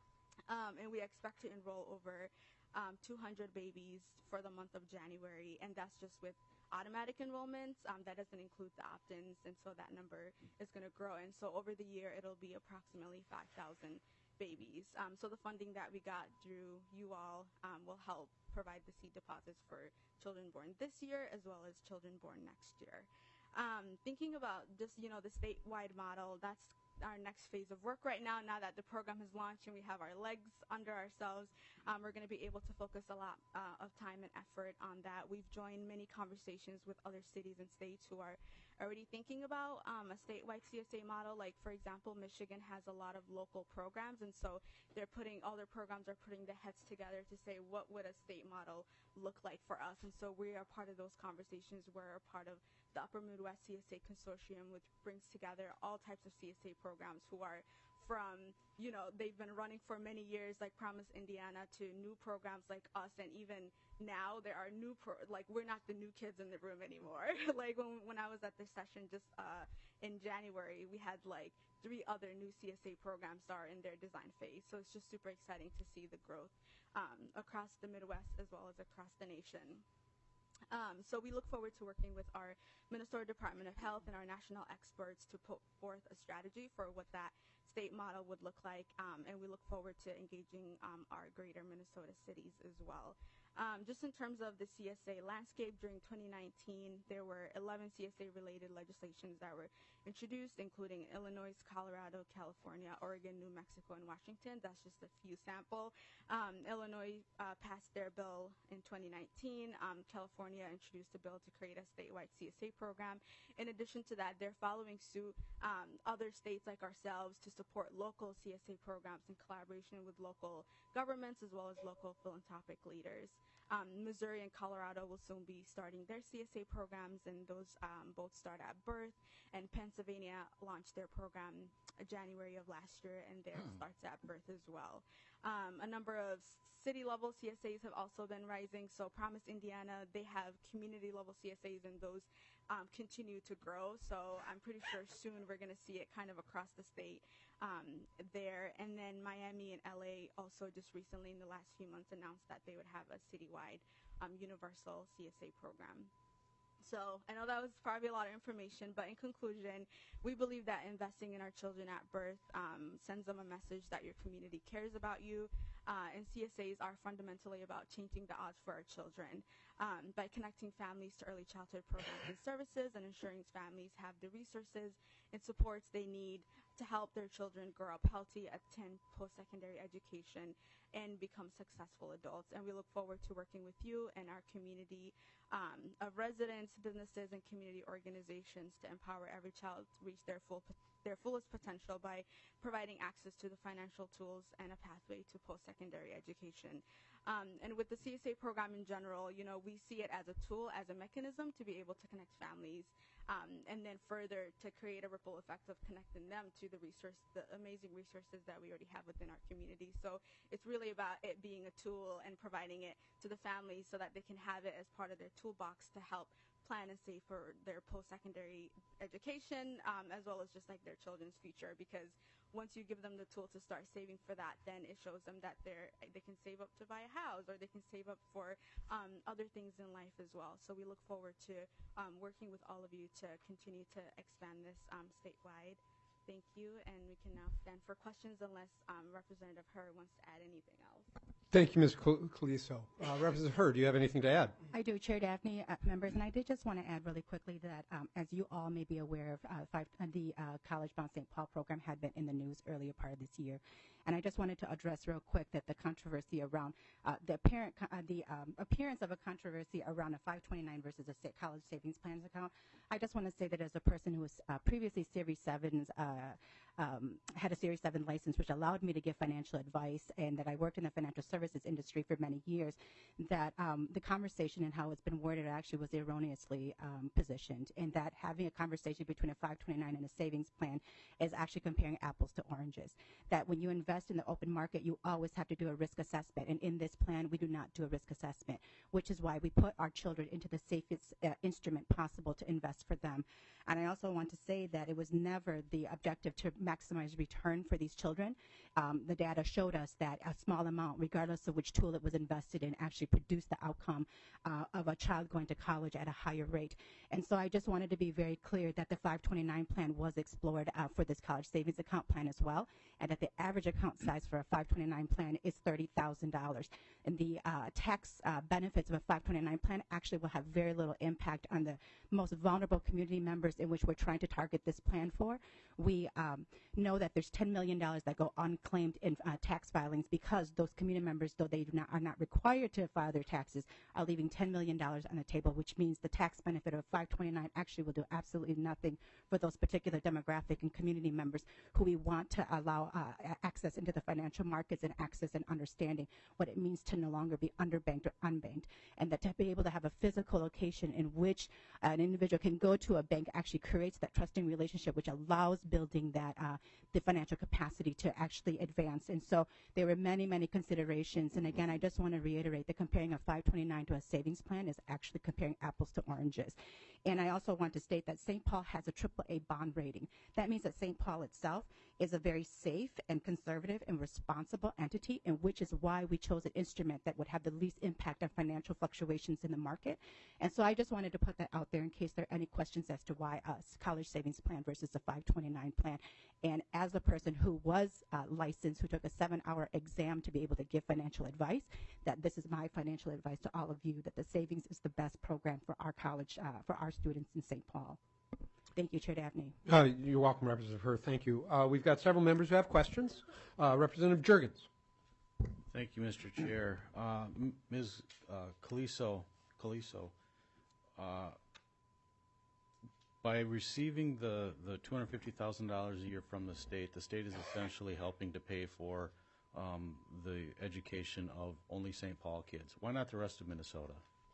Speaker 14: Um, and we expect to enroll over um, two hundred babies for the month of January, and that's just with automatic enrollments. Um, that doesn't include the opt-ins, and so that number is going to grow. And so over the year, it'll be approximately five thousand babies. Um, so the funding that we got through you all um, will help provide the seed deposits for children born this year as well as children born next year. Um, thinking about just, you know, the statewide model, that's our next phase of work right now. Now that the program has launched and we have our legs under ourselves, um, we're going to be able to focus a lot uh, of time and effort on that. We've joined many conversations with other cities and states who are already thinking about um, a statewide C S A model. Like, for example, Michigan has a lot of local programs, and so they're putting, all their programs are putting their heads together to say, what would a state model look like for us? And so we are part of those conversations. We're a part of the Upper Midwest C S A Consortium, which brings together all types of C S A programs who are from, you know, they've been running for many years, like Promise Indiana, to new programs like us. And even now there are new, pro- like we're not the new kids in the room anymore. Like when, when I was at this session just uh, in January, we had like three other new C S A programs that are in their design phase. So it's just super exciting to see the growth um, across the Midwest as well as across the nation. Um, so we look forward to working with our Minnesota Department of Health and our national experts to put forth a strategy for what that state model would look like, um, and we look forward to engaging um, our greater Minnesota cities as well. Um, just in terms of the C S A landscape during twenty nineteen, there were eleven C S A-related legislations that were introduced, including Illinois, Colorado, California, Oregon, New Mexico, and Washington. That's just a few sample. Um, Illinois uh, passed their bill in twenty nineteen. Um, California introduced a bill to create a statewide C S A program. In addition to that, they're following suit um, other states like ourselves to support local C S A programs in collaboration with local governments as well as local philanthropic leaders. Um, Missouri and Colorado will soon be starting their C S A programs, and those um, both start at birth. And Pennsylvania launched their program uh, January of last year, and theirs starts at birth as well. Um, a number of city-level C S As have also been rising. So Promise Indiana, they have community-level C S As, and those um, continue to grow. So I'm pretty sure soon we're going to see it kind of across the state um, there. And then Miami and L A also just recently in the last few months announced that they would have a citywide um, universal C S A program. So I know that was probably a lot of information, but in conclusion, we believe that investing in our children at birth um, sends them a message that your community cares about you, uh, and C S As are fundamentally about changing the odds for our children um, by connecting families to early childhood programs and services and ensuring families have the resources and supports they need to help their children grow up healthy, attend post-secondary education, and become successful adults. And we look forward to working with you and our community um, of residents, businesses, and community organizations to empower every child to reach their full their fullest potential by providing access to the financial tools and a pathway to post-secondary education. Um, and with the C S A program in general, you know, we see it as a tool, as a mechanism to be able to connect families, um, and then further to create a ripple effect of connecting them to the resource, the amazing resources that we already have within our community. So it's really about it being a tool and providing it to the families so that they can have it as part of their toolbox to help plan and save for their post-secondary education, um, as well as just like their children's future. Because once you give them the tool to start saving for that, then it shows them that they're they can save up to buy a house, or they can save up for um, other things in life as well. So we look forward to um, working with all of you to continue to expand this um, statewide. Thank you, and we can now stand for questions unless um, Representative Hur wants to add anything else.
Speaker 1: Thank you, Miz Caliso. Uh, Representative Hur, do you have anything to add?
Speaker 13: I do, Chair Daphne, uh, members, and I did just want to add really quickly that, um, as you all may be aware of, uh, five, uh, the uh, College Bound Saint Paul program had been in the news earlier part of this year. And I just wanted to address real quick that the controversy around uh, the apparent co- uh, the um, appearance of a controversy around a five twenty-nine versus a sa- college savings plans account. I just want to say that as a person who was uh, previously Series sevens, uh, um, had a Series seven license, which allowed me to give financial advice, and that I worked in the financial services industry for many years, that um, the conversation and how it's been worded actually was erroneously um, positioned, and that having a conversation between a five twenty-nine and a savings plan is actually comparing apples to oranges. That when you invest in the open market, you always have to do a risk assessment, and in this plan, we do not do a risk assessment, which is why we put our children into the safest uh, instrument possible to invest for them. And I also want to say that it was never the objective to maximize return for these children. Um, the data showed us that a small amount, regardless of which tool it was invested in, actually produced the outcome uh, of a child going to college at a higher rate. And so I just wanted to be very clear that the five twenty-nine plan was explored uh, for this college savings account plan as well, and that the average account size for a five twenty-nine plan is thirty thousand dollars. And the uh, tax uh, benefits of a five twenty-nine plan actually will have very little impact on the most vulnerable community members in which we're trying to target this plan for. We um, know that there's ten million dollars that go unclaimed in uh, tax filings because those community members, though they do not, are not required to file their taxes, are leaving ten million dollars on the table, which means the tax benefit of five twenty-nine actually will do absolutely nothing for those particular demographic and community members who we want to allow uh, access into the financial markets and access and understanding what it means to no longer be underbanked or unbanked, and that to be able to have a physical location in which an individual can go to a bank actually creates that trusting relationship, which allows building that uh, the financial capacity to actually advance. And so there were many, many considerations. And again, I just want to reiterate that comparing a five twenty-nine to a savings plan is actually comparing apples to oranges. And I also want to state that Saint Paul has a triple A bond rating. That means that Saint Paul itself is a very safe and conservative and responsible entity, and which is why we chose an instrument that would have the least impact on financial fluctuations in the market. And so I just wanted to put that out there in case there are any questions as to why us, College Savings Plan versus the five twenty-nine plan. And as a person who was uh, licensed, who took a seven-hour exam to be able to give financial advice, that this is my financial advice to all of you, that the savings is the best program for our college, uh, for our students in Saint Paul. Thank you, Chair Dabney.
Speaker 1: Uh, you're welcome, Representative Herr. Thank you. Uh, we've got several members who have questions. Uh, Representative Jurgens.
Speaker 15: Thank you, Mister Chair. Uh, M- Miz Uh, Caliso, Caliso, uh, by receiving the, the two hundred fifty thousand dollars a year from the state, the state is essentially helping to pay for um, the education of only Saint Paul kids. Why not the rest of Minnesota?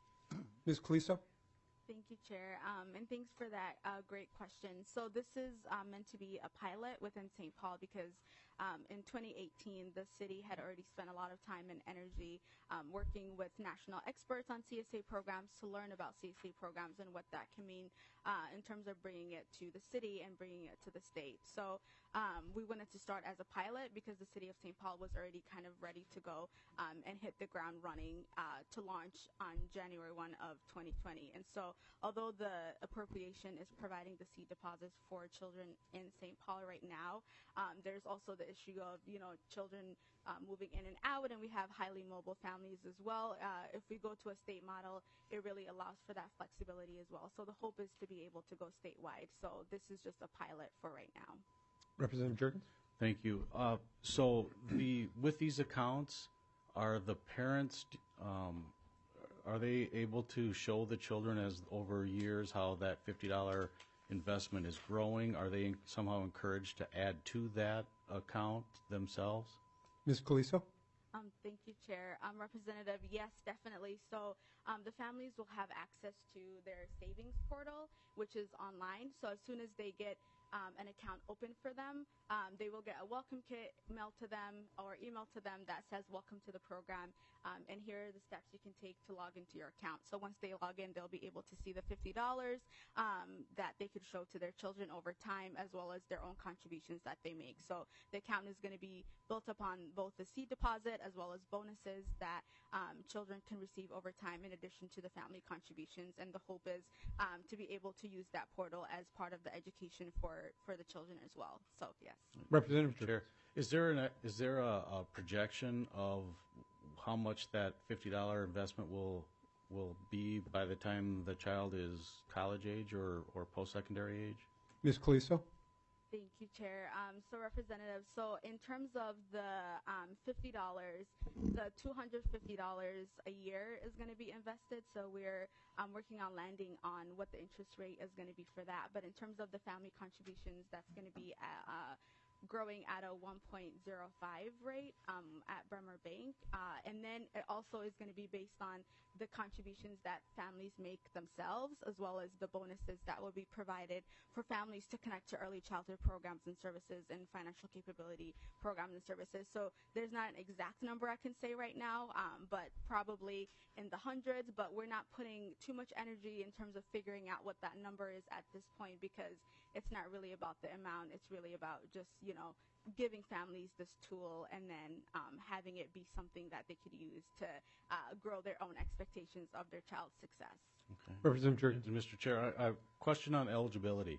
Speaker 1: Miz Caliso?
Speaker 14: Thank you, Chair, um, and thanks for that uh, great question. So this is um, meant to be a pilot within Saint Paul because um, in twenty eighteen, the city had already spent a lot of time and energy um, working with national experts on C S A programs to learn about C S A programs and what that can mean uh, in terms of bringing it to the city and bringing it to the state. So um, we wanted to start as a pilot because the city of Saint Paul was already kind of ready to go um, and hit the ground running uh, to launch on January first of twenty twenty. And so although the appropriation is providing the seed deposits for children in Saint Paul right now, um, there's also the issue of, you know, children uh, moving in and out, and we have highly mobile families as well. Uh, if we go to a state model, it really allows for that flexibility as well. So the hope is to be able to go statewide. So this is just a pilot for right now.
Speaker 1: Representative Jurgens?
Speaker 15: Thank you. Uh, so the with these accounts, are the parents um, are they able to show the children as over years how that fifty dollar investment is growing? Are they somehow encouraged to add to that account themselves?
Speaker 1: Miz Caliso?
Speaker 14: Um, thank you, Chair. Um, Representative, yes, definitely. So um, the families will have access to their savings portal, which is online. So as soon as they get um, an account open for them, um, they will get a welcome kit mailed to them or emailed to them that says, welcome to the program, um, and here are the steps you can take to log into your account. So once they log in, they'll be able to see the fifty dollars um, that they could show to their children over time, as well as their own contributions that they make. So the account is going to be built upon both the seed deposit as well as bonuses that um, children can receive over time in addition to the family contributions. And the hope is um, to be able to use that portal as part of the education for, for the children as well. So, yes.
Speaker 1: Representative
Speaker 15: Chair, is there an, is there a, a projection of how much that fifty dollar investment will will be by the time the child is college age or, or post-secondary age?
Speaker 1: Miz Caliso?
Speaker 14: Thank you, Chair. Um, so, Representative, so in terms of the um, fifty dollars, the two hundred fifty dollars a year is going to be invested. So we're um, working on landing on what the interest rate is going to be for that. But in terms of the family contributions, that's going to be at, uh, growing at a one point zero five rate um, at Bremer Bank. Uh, and then it also is going to be based on the contributions that families make themselves, as well as the bonuses that will be provided for families to connect to early childhood programs and services and financial capability programs and services. So there's not an exact number I can say right now, um, but probably in the hundreds, but we're not putting too much energy in terms of figuring out what that number is at this point, because it's not really about the amount. It's really about just, you know, giving families this tool and then um, having it be something that they could use to uh, grow their own expectations of their child's success.
Speaker 15: Okay.
Speaker 1: Representative Jurgens.
Speaker 15: Mister Chair, I, I question on eligibility.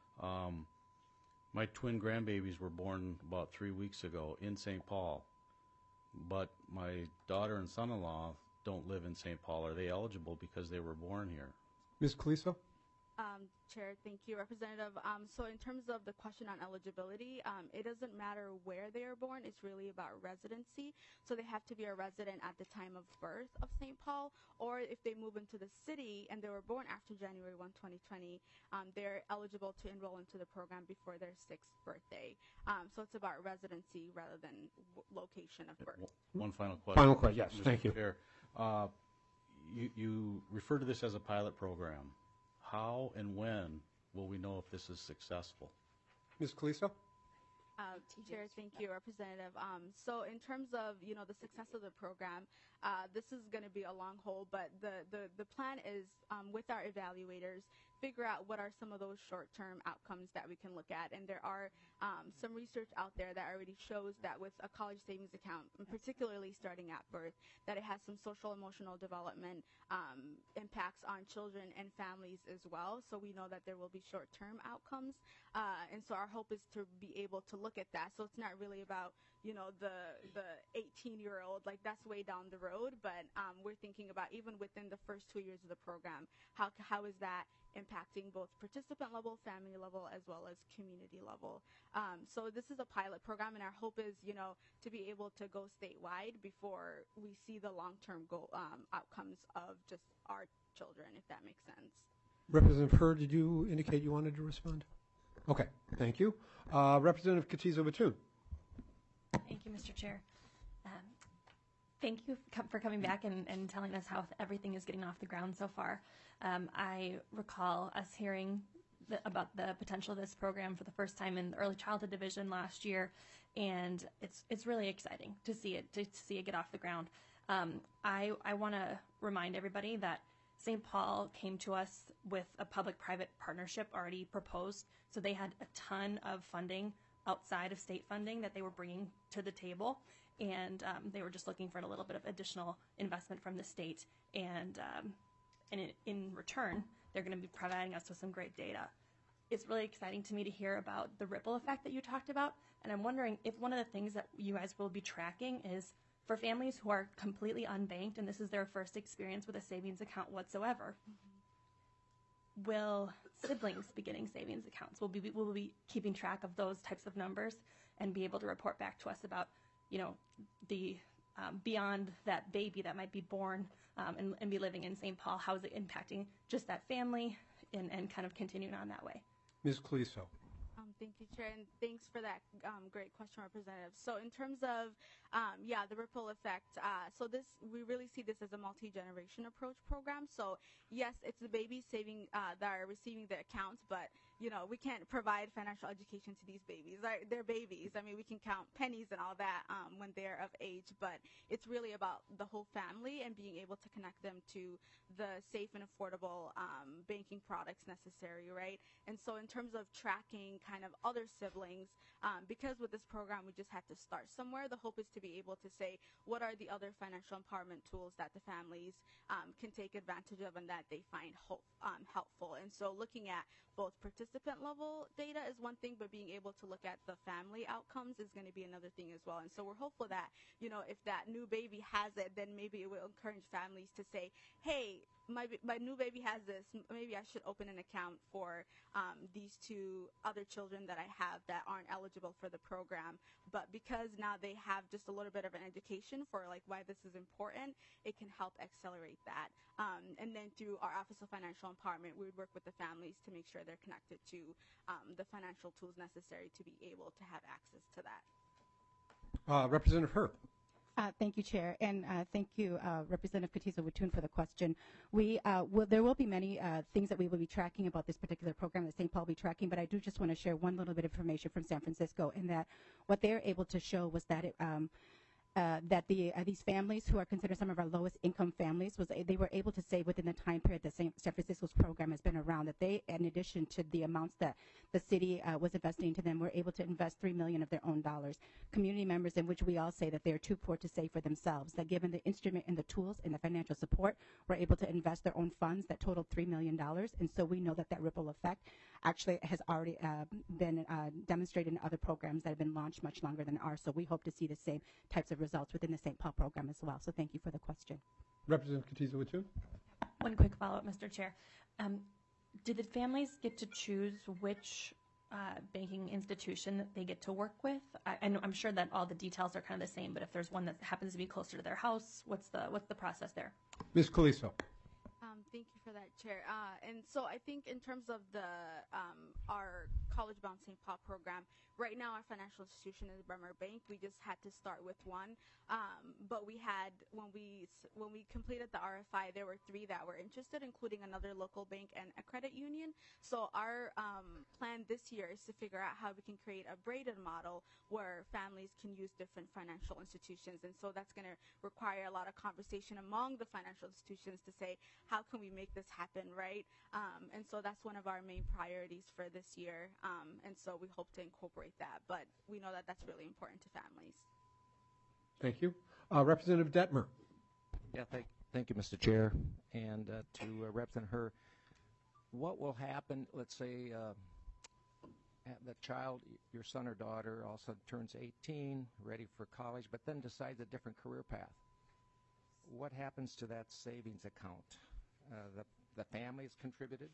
Speaker 15: Um, my twin grandbabies were born about three weeks ago in Saint Paul, but my daughter and son-in-law don't live in Saint Paul. Are they eligible because they were born here?
Speaker 1: Miz Caliso?
Speaker 14: Um, Chair, thank you, Representative. Um, so in terms of the question on eligibility, um, it doesn't matter where they are born. It's really about residency. So they have to be a resident at the time of birth of Saint Paul, or if they move into the city and they were born after January first, twenty twenty, um, they're eligible to enroll into the program before their sixth birthday. Um, so it's about residency rather than w- location of birth.
Speaker 15: One final question.
Speaker 1: Final question, yes,
Speaker 15: Mister
Speaker 1: thank you.
Speaker 15: Chair. Uh, you. You refer to this as a pilot program. How and when will we know if this is successful?
Speaker 1: Miz Caliso?
Speaker 14: Uh, Chair, thank you, Representative. Um, so in terms of, you know, the success of the program, uh, this is going to be a long haul, but the, the, the plan is um, with our evaluators figure out what are some of those short-term outcomes that we can look at. And there are um, some research out there that already shows that with a college savings account, and particularly starting at birth, that it has some social emotional development um, impacts on children and families as well. So we know that there will be short-term outcomes. Uh, and so our hope is to be able to look at that. So it's not really about, you know, the the eighteen-year-old, like that's way down the road, but um, we're thinking about even within the first two years of the program, how how is that impacting both participant level, family level, as well as community level. Um, so this is a pilot program, and our hope is, you know, to be able to go statewide before we see the long-term goal um, outcomes of just our children, if that makes sense.
Speaker 1: Representative Hurd, did you indicate you wanted to respond? Okay, thank you. Uh, Representative Katiza Batun.
Speaker 16: Thank you, Mister Chair. Um, thank you for coming back and, and telling us how everything is getting off the ground so far. Um, I recall us hearing the, about the potential of this program for the first time in the early childhood division last year, and it's it's really exciting to see it to, to see it get off the ground. Um, I I want to remind everybody that Saint Paul came to us with a public-private partnership already proposed, so they had a ton of funding outside of state funding that they were bringing to the table, and um, they were just looking for a little bit of additional investment from the state, and um, and in, in return, they're going to be providing us with some great data. It's really exciting to me to hear about the ripple effect that you talked about, and I'm wondering if one of the things that you guys will be tracking is for families who are completely unbanked and this is their first experience with a savings account whatsoever. Mm-hmm. Will siblings be getting savings accounts? Will we be, will we be keeping track of those types of numbers and be able to report back to us about, you know, the um, beyond that baby that might be born um, and, and be living in Saint Paul? How is it impacting just that family and, and kind of continuing on that way?
Speaker 1: Miz Caliso.
Speaker 14: Um, thank you, Chair, and thanks for that um, great question, Representative. So in terms of, um, yeah, the ripple effect, uh, so this, we really see this as a multi-generation approach program. So yes, it's the babies saving, uh, that are receiving the accounts, but, you know, we can't provide financial education to these babies. They're, they're babies. I mean, we can count pennies and all that um, when they're of age, but it's really about the whole family and being able to connect them to the safe and affordable um, banking products necessary, right? And so in terms of tracking kind of other siblings, um, because with this program we just have to start somewhere, the hope is to be able to say what are the other financial empowerment tools that the families um, can take advantage of and that they find hope, um, helpful. And so looking at both participant level data is one thing, but being able to look at the family outcomes is going to be another thing as well. And so we're hopeful that, you know, if that new baby has it, then maybe it will encourage families to say, hey, my my new baby has this, maybe I should open an account for um, these two other children that I have that aren't eligible for the program. But because now they have just a little bit of an education for like why this is important, it can help accelerate that. Um, and then through our Office of Financial Empowerment, we would work with the families to make sure they're connected to um, the financial tools necessary to be able to have access to that.
Speaker 1: Uh, Representative Hurd.
Speaker 13: Uh, thank you, Chair, and uh, thank you, uh, Representative Katiza Watun, for the question. We uh, will, there will be many uh, things that we will be tracking about this particular program that Saint Paul will be tracking, but I do just want to share one little bit of information from San Francisco, in that what they're able to show was that it, um, uh, that the uh, these families who are considered some of our lowest income families, was they were able to say within the time period that San Francisco's program has been around, that they, in addition to the amounts that the city uh, was investing into them, were able to invest three million dollars of their own dollars. Community members in which we all say that they're too poor to save for themselves, that given the instrument and the tools and the financial support, were able to invest their own funds that totaled three million dollars. And so we know that that ripple effect actually has already uh, been uh, demonstrated in other programs that have been launched much longer than ours. So we hope to see the same types of results within the Saint Paul program as well. So thank you for the question.
Speaker 1: Representative Katiza Watun.
Speaker 16: One quick follow-up, Mister Chair. Um, did the families get to choose which uh, banking institution that they get to work with? I, I know, I'm sure that all the details are kind of the same, but if there's one that happens to be closer to their house, what's the what's the process there?
Speaker 1: Miz Caliso.
Speaker 14: Um, thank you for that, Chair. Uh, and so I think in terms of the um, our College Bound Saint Paul program. Right now, our financial institution is Bremer Bank. We just had to start with one, um, but we had when we when we completed the R F I, there were three that were interested, including another local bank and a credit union. So our um, plan this year is to figure out how we can create a braided model where families can use different financial institutions, and so that's going to require a lot of conversation among the financial institutions to say how can we make this happen, right? Um, and so that's one of our main priorities for this year, um, and so we hope to incorporate that, but we know that that's really important to families.
Speaker 1: Thank you. Uh, Representative Detmer.
Speaker 17: Yeah, thank, thank you, Mister Chair. And uh, to uh, Representative Her, what will happen, let's say uh, the child, your son or daughter, also turns eighteen, ready for college, but then decides a different career path. What happens to that savings account? Uh, the, the family has contributed,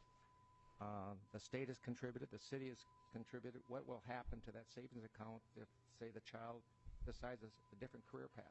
Speaker 17: uh, the state has contributed, the city has contributed. What will happen to that savings account if, say, the child decides a, a different career path?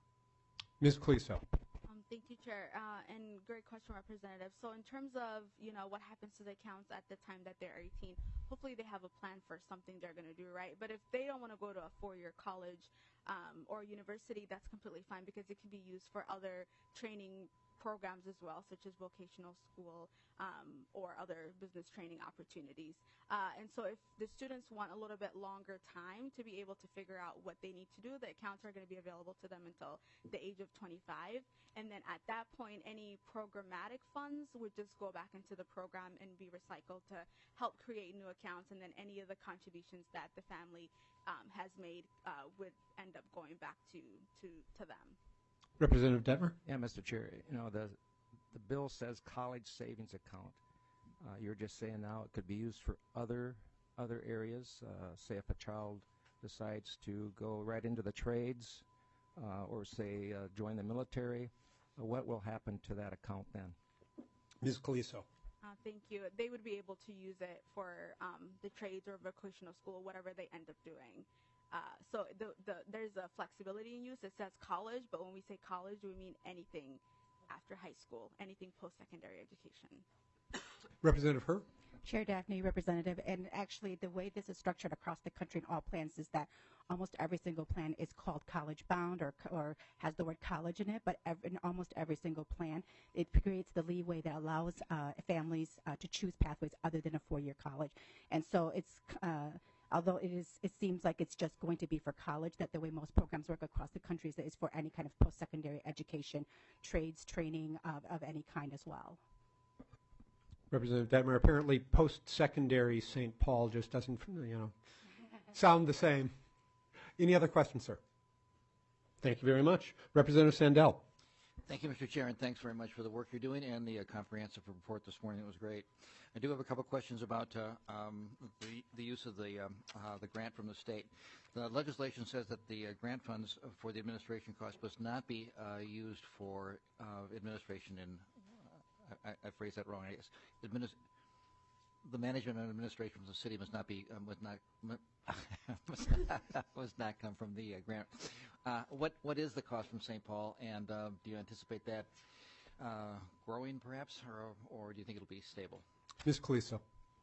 Speaker 1: Miz Cleso.
Speaker 14: Um, thank you, Chair, uh, and great question, Representative. So in terms of, you know, what happens to the accounts at the time that they're eighteen, hopefully they have a plan for something they're going to do, right? But if they don't want to go to a four-year college um, or university, that's completely fine because it can be used for other training programs as well, such as vocational school um, or other business training opportunities. Uh, and so if the students want a little bit longer time to be able to figure out what they need to do, the accounts are going to be available to them until the age of twenty-five. And then at that point, any programmatic funds would just go back into the program and be recycled to help create new accounts. And then any of the contributions that the family um, has made uh, would end up going back to, to, to them.
Speaker 1: Representative Detmer.
Speaker 17: Yeah, Mister Chair, you know, the, the bill says college savings account. Uh, you're just saying now it could be used for other, other areas. Uh, say if a child decides to go right into the trades uh, or say uh, join the military, uh, what will happen to that account then?
Speaker 1: Miz Caliso.
Speaker 14: Uh, thank you. They would be able to use it for um, the trades or vocational school, whatever they end up doing. Uh, so the, the, there's a flexibility in use. It says college, but when we say college, we mean anything after high school, anything post-secondary education.
Speaker 1: Representative Her.
Speaker 13: Chair Daphne, Representative, and actually the way this is structured across the country in all plans is that almost every single plan is called college bound or, or has the word college in it, but every, in almost every single plan, it creates the leeway that allows uh, families uh, to choose pathways other than a four-year college. And so it's, uh, although it is, it seems like it's just going to be for college, that the way most programs work across the country is, is for any kind of post-secondary education, trades, training of, of any kind as well.
Speaker 1: Representative Detmer, apparently post-secondary Saint Paul just doesn't, you know, sound the same. Any other questions, sir? Thank you very much. Representative Sandell.
Speaker 12: Thank you, Mister Chair, and thanks very much for the work you're doing and the uh, comprehensive report this morning. It was great. I do have a couple of questions about uh, um, the, the use of the, um, uh, the grant from the state. The legislation says that the uh, grant funds for the administration costs must not be uh, used for uh, administration in I, I phrased that wrong. I guess Administ the management and administration of the city must not be um, must not must not, must not come from the uh, grant. Uh, what what is the cost from Saint Paul, and uh, do you anticipate that uh, growing perhaps, or or do you think it'll be stable?
Speaker 1: Miz Caliso.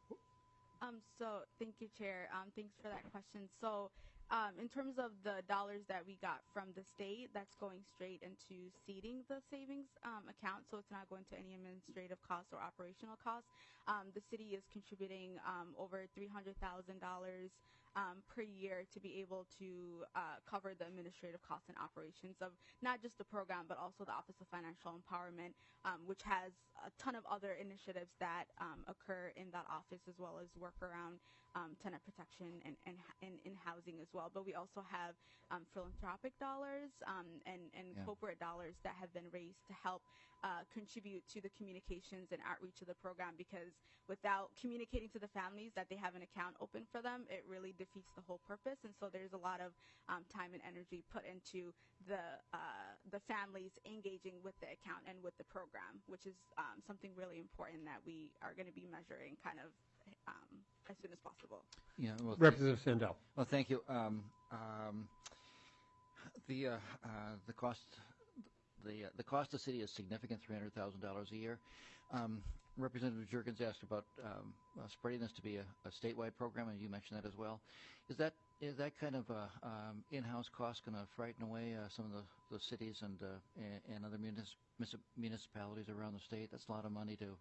Speaker 14: Um, so thank you, Chair. Um, thanks for that question. So um, in terms of the dollars that we got from the state, that's going straight into seeding the savings um, account, so it's not going to any administrative costs or operational costs. Um, the city is contributing um, over three hundred thousand dollars um, per year to be able to uh, cover the administrative costs and operations of not just the program, but also the Office of Financial Empowerment, um, which has a ton of other initiatives that um, occur in that office, as well as work around um, tenant protection and, and, and in housing as well. But we also have um, philanthropic dollars um, and, and yeah. corporate dollars that have been raised to help uh, contribute to the communications and outreach of the program, because without communicating to the families that they have an account open for them, it really defeats the whole purpose. And so there's a lot of um, time and energy put into the, uh, the families engaging with the account and with the program, which is um, something really important that we are going to be measuring kind of um, as soon as possible.
Speaker 12: Yeah, well,
Speaker 1: Representative Sandell.
Speaker 12: Well, thank you. Um, um, the uh, uh, the cost, the uh, the cost of the city is significant, three hundred thousand dollars a year. Um, Representative Jurgens asked about um, uh, spreading this to be a, a statewide program, and you mentioned that as well. Is that is that kind of uh, um, in-house cost going to frighten away uh, some of the, the cities and, uh, and and other municip- municipalities around the state? That's a lot of money to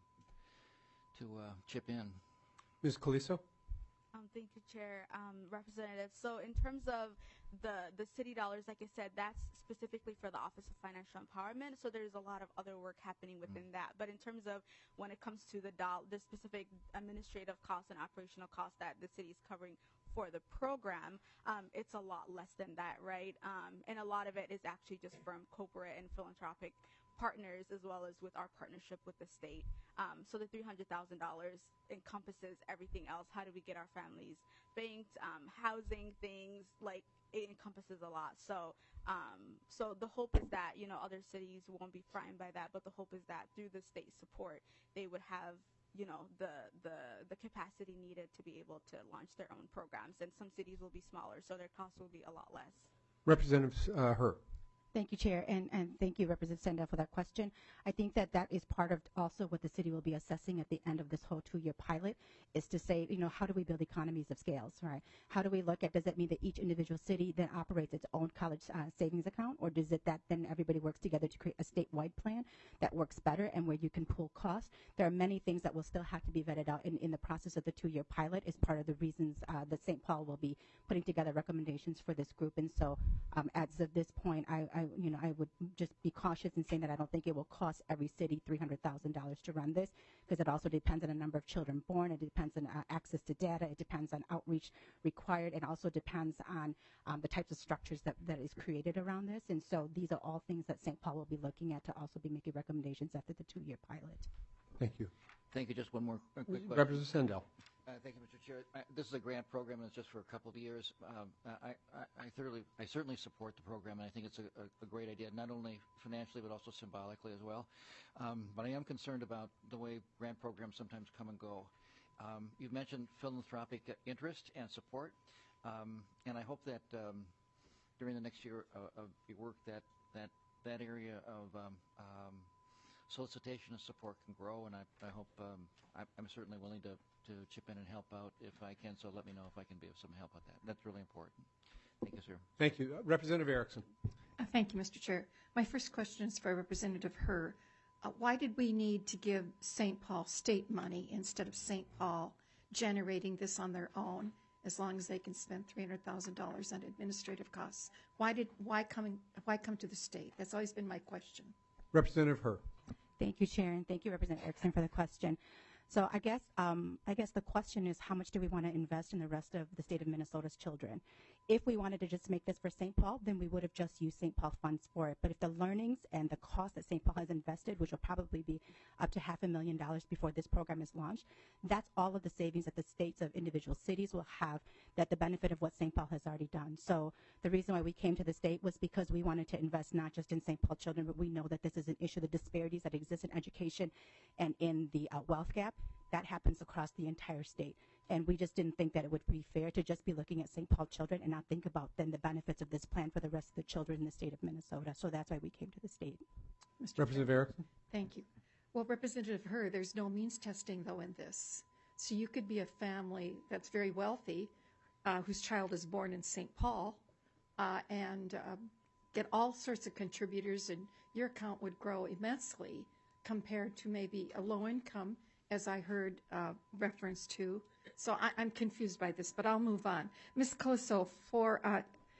Speaker 12: to uh, chip in.
Speaker 1: Miz Caliso?
Speaker 14: Um, thank you, Chair, um, Representative. So in terms of the, the city dollars, like I said, that's specifically for the Office of Financial Empowerment. So there's a lot of other work happening within mm-hmm. that. But in terms of when it comes to the, doll, the specific administrative costs and operational costs that the city is covering for the program, um, it's a lot less than that, right? Um, and a lot of it is actually just from corporate and philanthropic partners, as well as with our partnership with the state. Um, so the three hundred thousand dollars encompasses everything else. How do we get our families banked, um, housing, things, like it encompasses a lot. So um, so the hope is that, you know, other cities won't be frightened by that, but the hope is that through the state support, they would have, you know, the, the, the capacity needed to be able to launch their own programs. And some cities will be smaller, so their costs will be a lot less.
Speaker 1: Representative uh, Herr.
Speaker 13: Thank you, Chair, and, and thank you, Representative Sandell, for that question. I think that that is part of also what the city will be assessing at the end of this whole two-year pilot, is to say, you know, how do we build economies of scales, right? How do we look at, does that mean that each individual city then operates its own college uh, savings account, or does it that then everybody works together to create a statewide plan that works better and where you can pool costs? There are many things that will still have to be vetted out in, in the process of the two-year pilot, is part of the reasons uh, that Saint Paul will be putting together recommendations for this group. And so um, as of this point, I, I you know, I would just be cautious in saying that I don't think it will cost every city three hundred thousand dollars to run this, because it also depends on the number of children born, it depends on uh, access to data, it depends on outreach required, and also depends on um, the types of structures that, that is created around this. And so these are all things that Saint Paul will be looking at to also be making recommendations after the two-year pilot.
Speaker 1: Thank you.
Speaker 12: Thank you. Just one more uh, quick question.
Speaker 1: Representative Sandell.
Speaker 12: Uh, thank you, Mister Chair. I, this is a grant program, and it's just for a couple of years. Um, I, I, I thoroughly, I certainly support the program, and I think it's a, a, a great idea, not only financially but also symbolically as well. Um, but I am concerned about the way grant programs sometimes come and go. Um, you've mentioned philanthropic interest and support, um, and I hope that um, during the next year uh, of your work, that that that area of um, um, solicitation and support can grow, and I, I hope um, I, I'm certainly willing to. to chip in and help out if I can, so let me know if I can be of some help with that. That's really important. Thank you, sir.
Speaker 1: Thank you. Uh, Representative Erickson.
Speaker 9: Uh, thank you, Mister Chair. My first question is for Representative Herr. Uh, why did we need to give Saint Paul state money instead of Saint Paul generating this on their own, as long as they can spend three hundred thousand dollars on administrative costs? Why did why coming why come to the state? That's always been my question.
Speaker 1: Representative Herr.
Speaker 13: Thank you, Chair, and thank you, Representative Erickson, for the question. So I guess um, I guess the question is, how much do we want to invest in the rest of the state of Minnesota's children? If we wanted to just make this for Saint Paul, then we would have just used Saint Paul funds for it. But if the learnings and the cost that Saint Paul has invested, which will probably be up to half a million dollars before this program is launched, that's all of the savings that the states of individual cities will have, that the benefit of what Saint Paul has already done. So the reason why we came to the state was because we wanted to invest not just in Saint Paul children, but we know that this is an issue, the disparities that exist in education and in the uh, wealth gap. That happens across the entire state. And we just didn't think that it would be fair to just be looking at Saint Paul children and not think about then the benefits of this plan for the rest of the children in the state of Minnesota. So that's why we came to the state.
Speaker 9: Mister
Speaker 1: Representative Erickson.
Speaker 9: Thank you. Well, Representative Herr, there's no means testing, though, in this. So you could be a family that's very wealthy, uh, whose child is born in Saint Paul, uh, and uh, get all sorts of contributors, and your account would grow immensely compared to maybe a low income, as I heard uh, reference to. So I, I'm confused by this, but I'll move on. Miz Caliso, for, uh,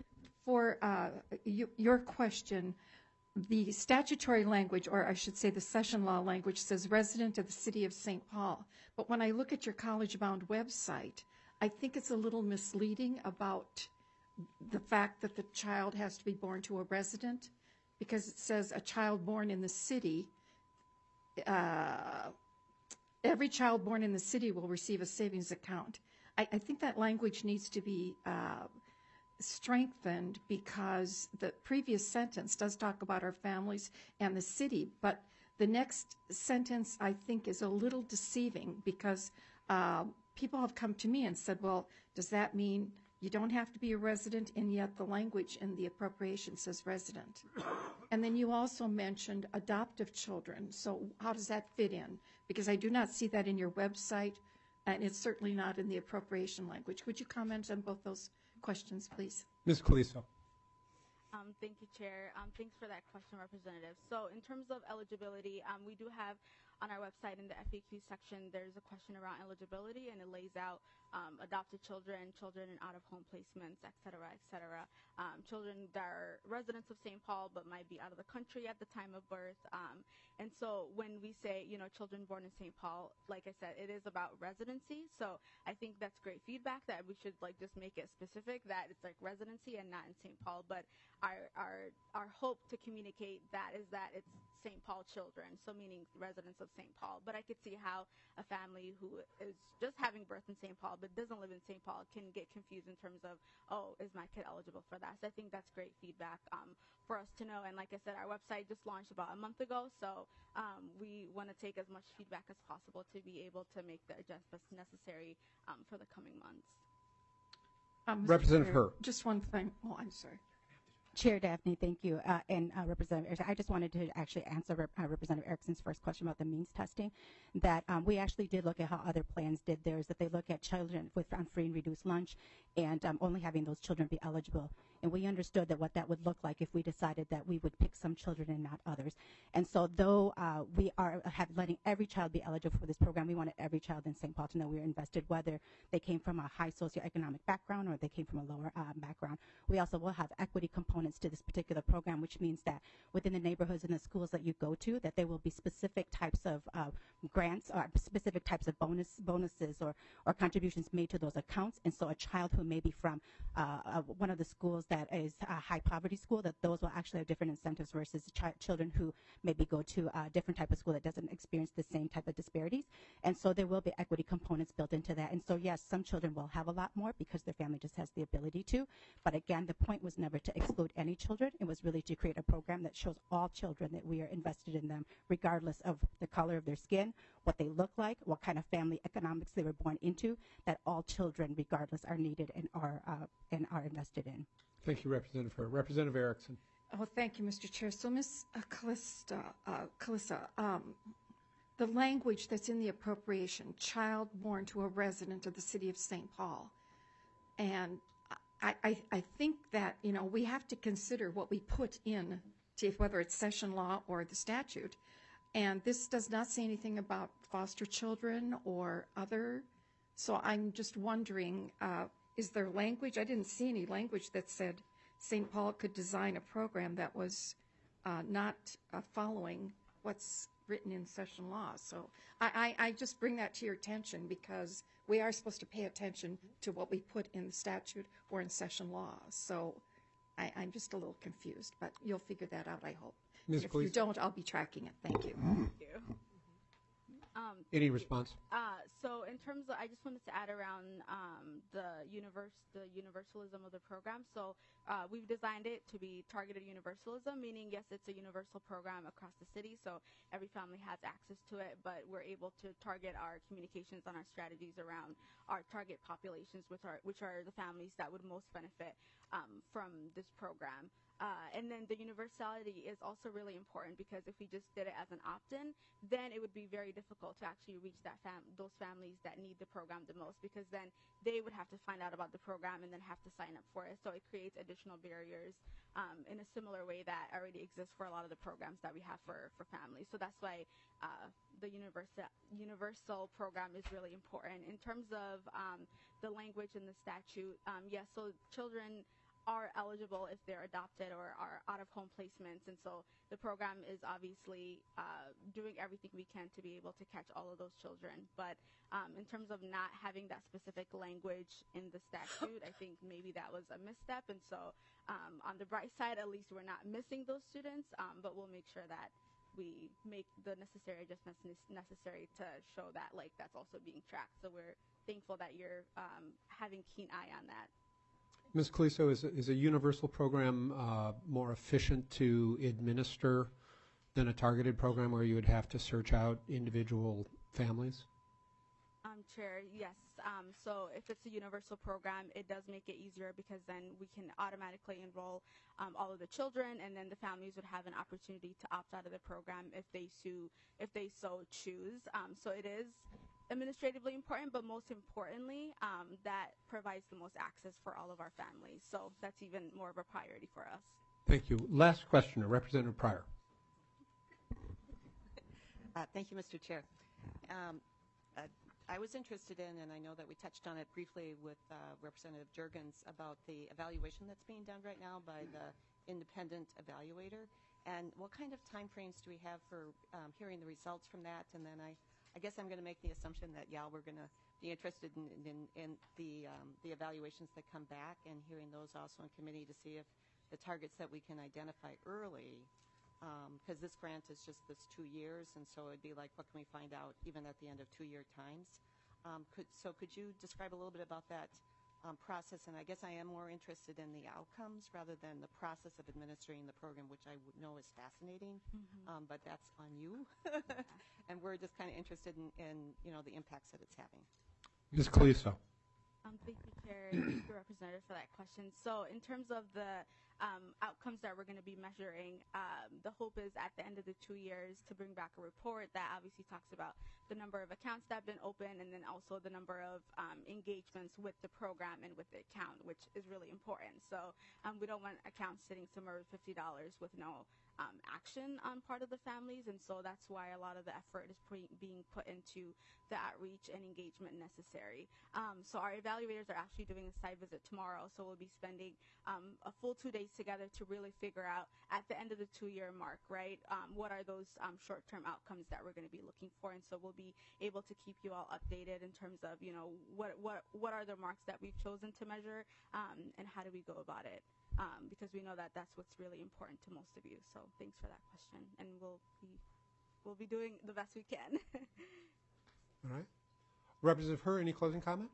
Speaker 9: for uh, you, your question, the statutory language, or I should say the session law language, says resident of the city of Saint Paul. But when I look at your College Bound website, I think it's a little misleading about the fact that the child has to be born to a resident, because it says a child born in the city, uh, every child born in the city will receive a savings account. I, I think that language needs to be uh, strengthened, because the previous sentence does talk about our families and the city, but the next sentence I think is a little deceiving, because uh, people have come to me and said, well, does that mean You don't have to be a resident, and yet the language in the appropriation says resident. And then you also mentioned adoptive children. So how does that fit in? Because I do not see that in your website, and it's certainly not in the appropriation language. Would you comment on both those questions, please?
Speaker 1: Miz Caliso.
Speaker 14: Um, thank you, Chair. Um, thanks for that question, Representative. So in terms of eligibility, um, we do have on our website in the F A Q section, there's a question around eligibility, and it lays out um, adopted children, children in out-of-home placements, et cetera, et cetera. Um, children that are residents of Saint Paul but might be out of the country at the time of birth. Um, and so when we say, you know, children born in Saint Paul, like I said, it is about residency. So I think that's great feedback that we should like just make it specific that it's like residency and not in Saint Paul. But our our our hope to communicate that is that it's Saint Paul children, so meaning residents of Saint Paul. But I could see how a family who is just having birth in Saint Paul but doesn't live in Saint Paul can get confused in terms of, oh, is my kid eligible for that? So I think that's great feedback um, for us to know. And like I said, our website just launched about a month ago, so um, we want to take as much feedback as possible to be able to make the adjustments necessary um, for the coming months.
Speaker 9: Um,
Speaker 1: Representative Herr.
Speaker 9: Just one thing. Oh, I'm sorry.
Speaker 13: Chair Daphne, thank you. Uh, and uh, Representative Erickson, I just wanted to actually answer Rep- uh, Representative Erickson's first question about the means testing. That um, we actually did look at how other plans did theirs, that they look at children with on free and reduced lunch and um, only having those children be eligible. And we understood that what that would look like if we decided that we would pick some children and not others. And so though uh, we are have letting every child be eligible for this program, we wanted every child in Saint Paul to know we were invested, whether they came from a high socioeconomic background or they came from a lower uh, background. We also will have equity components to this particular program, which means that within the neighborhoods and the schools that you go to, that there will be specific types of uh, grants or specific types of bonus bonuses or, or contributions made to those accounts. And so a child who may be from uh, uh, one of the schools that is a high poverty school, that those will actually have different incentives versus ch- children who maybe go to a different type of school that doesn't experience the same type of disparities. And so there will be equity components built into that. And so yes, some children will have a lot more because their family just has the ability to. But again, the point was never to exclude any children. It was really to create a program that shows all children that we are invested in them, regardless of the color of their skin, what they look like, what kind of family economics they were born into, that all children, regardless, are needed and are uh, and are invested in.
Speaker 1: Thank you, Representative Herr. Representative Erickson.
Speaker 9: Oh, thank you, Mister Chair. So, Miz Uh, Calista, uh, Calista, um, the language that's in the appropriation, child born to a resident of the city of Saint Paul, and I, I, I think that, you know, we have to consider what we put in, to whether it's session law or the statute. And this does not say anything about foster children or other. So I'm just wondering, uh, is there language? I didn't see any language that said Saint Paul could design a program that was uh, not uh, following what's written in session law. So I, I, I just bring that to your attention because we are supposed to pay attention to what we put in the statute or in session law. So I, I'm just a little confused, but you'll figure that out, I hope.
Speaker 1: Miz
Speaker 9: If you
Speaker 1: Cleese?
Speaker 9: don't, I'll be tracking it. Thank you.
Speaker 14: Thank you. Um,
Speaker 1: Any response?
Speaker 14: Uh, so in terms of, I just wanted to add around um, the universe, the universalism of the program. So uh, we've designed it to be targeted universalism, meaning yes, it's a universal program across the city, so every family has access to it. But we're able to target our communications and our strategies around our target populations, which are which are the families that would most benefit um, from this program. Uh, and then the universality is also really important because if we just did it as an opt-in, then it would be very difficult to actually reach that fam- those families that need the program the most, because then they would have to find out about the program and then have to sign up for it. So it creates additional barriers um, in a similar way that already exists for a lot of the programs that we have for, for families. So that's why uh, the universal universal program is really important. In terms of um, the language in the statute, um, yes, so children are eligible if they're adopted or are out-of-home placements. And so the program is obviously uh, doing everything we can to be able to catch all of those children. But um, in terms of not having that specific language in the statute, I think maybe that was a misstep. And so um, on the bright side, at least we're not missing those students, um, but we'll make sure that we make the necessary adjustments necessary to show that like that's also being tracked. So we're thankful that you're um, having keen eye on that.
Speaker 1: Miz Caliso, is, is a universal program uh, more efficient to administer than a targeted program where you would have to search out individual families?
Speaker 14: Um, Chair, yes. Um, so if it's a universal program, it does make it easier because then we can automatically enroll um, all of the children, and then the families would have an opportunity to opt out of the program if they so if they so choose. Um, so it is administratively important, but most importantly, um, that provides the most access for all of our families. So that's even more of a priority for us.
Speaker 1: Thank you. Last questioner, Representative Pryor.
Speaker 18: Uh, thank you, Mister Chair. Um, uh, I was interested in, and I know that we touched on it briefly with uh, Representative Jurgens, about the evaluation that's being done right now by the independent evaluator, and what kind of timeframes do we have for um, hearing the results from that? And then I, I guess I'm going to make the assumption that, yeah, we're going to be interested in, in, in the, um, the evaluations that come back and hearing those also in committee to see if the targets that we can identify early, because um, this grant is just this two years, and so it'd be like, what can we find out even at the end of two-year times? Um, could, so could you describe a little bit about that um, process? And I guess I am more interested in the outcomes rather than the process of administering the program, which I w- know is fascinating,
Speaker 14: Mm-hmm.
Speaker 18: um, but that's on you. And we're just kind of interested in, in, you know, the impacts that it's having.
Speaker 1: Miz Caliso.
Speaker 14: Um, thank you, Chair, and thank you, Representative, for that question. So in terms of the um, outcomes that we're going to be measuring, um, the hope is at the end of the two years to bring back a report that obviously talks about the number of accounts that have been opened, and then also the number of um, engagements with the program and with the account, which is really important. So um, we don't want accounts sitting somewhere with fifty dollars with no um, action on part of the families, and so that's why a lot of the effort is pre- being put into the outreach and engagement necessary. Um, so our evaluators are actually doing a site visit tomorrow, so we'll be spending um, a full two days together to really figure out at the end of the two-year mark, right, um, what are those um, short-term outcomes that we're going to be looking for, and so we'll be able to keep you all updated in terms of, you know, what what what are the marks that we've chosen to measure, um, and how do we go about it. Um, because we know that that's what's really important to most of you. So thanks for that question, and we'll be we'll be doing the best we can.
Speaker 1: All right. Representative Herr, any closing comment?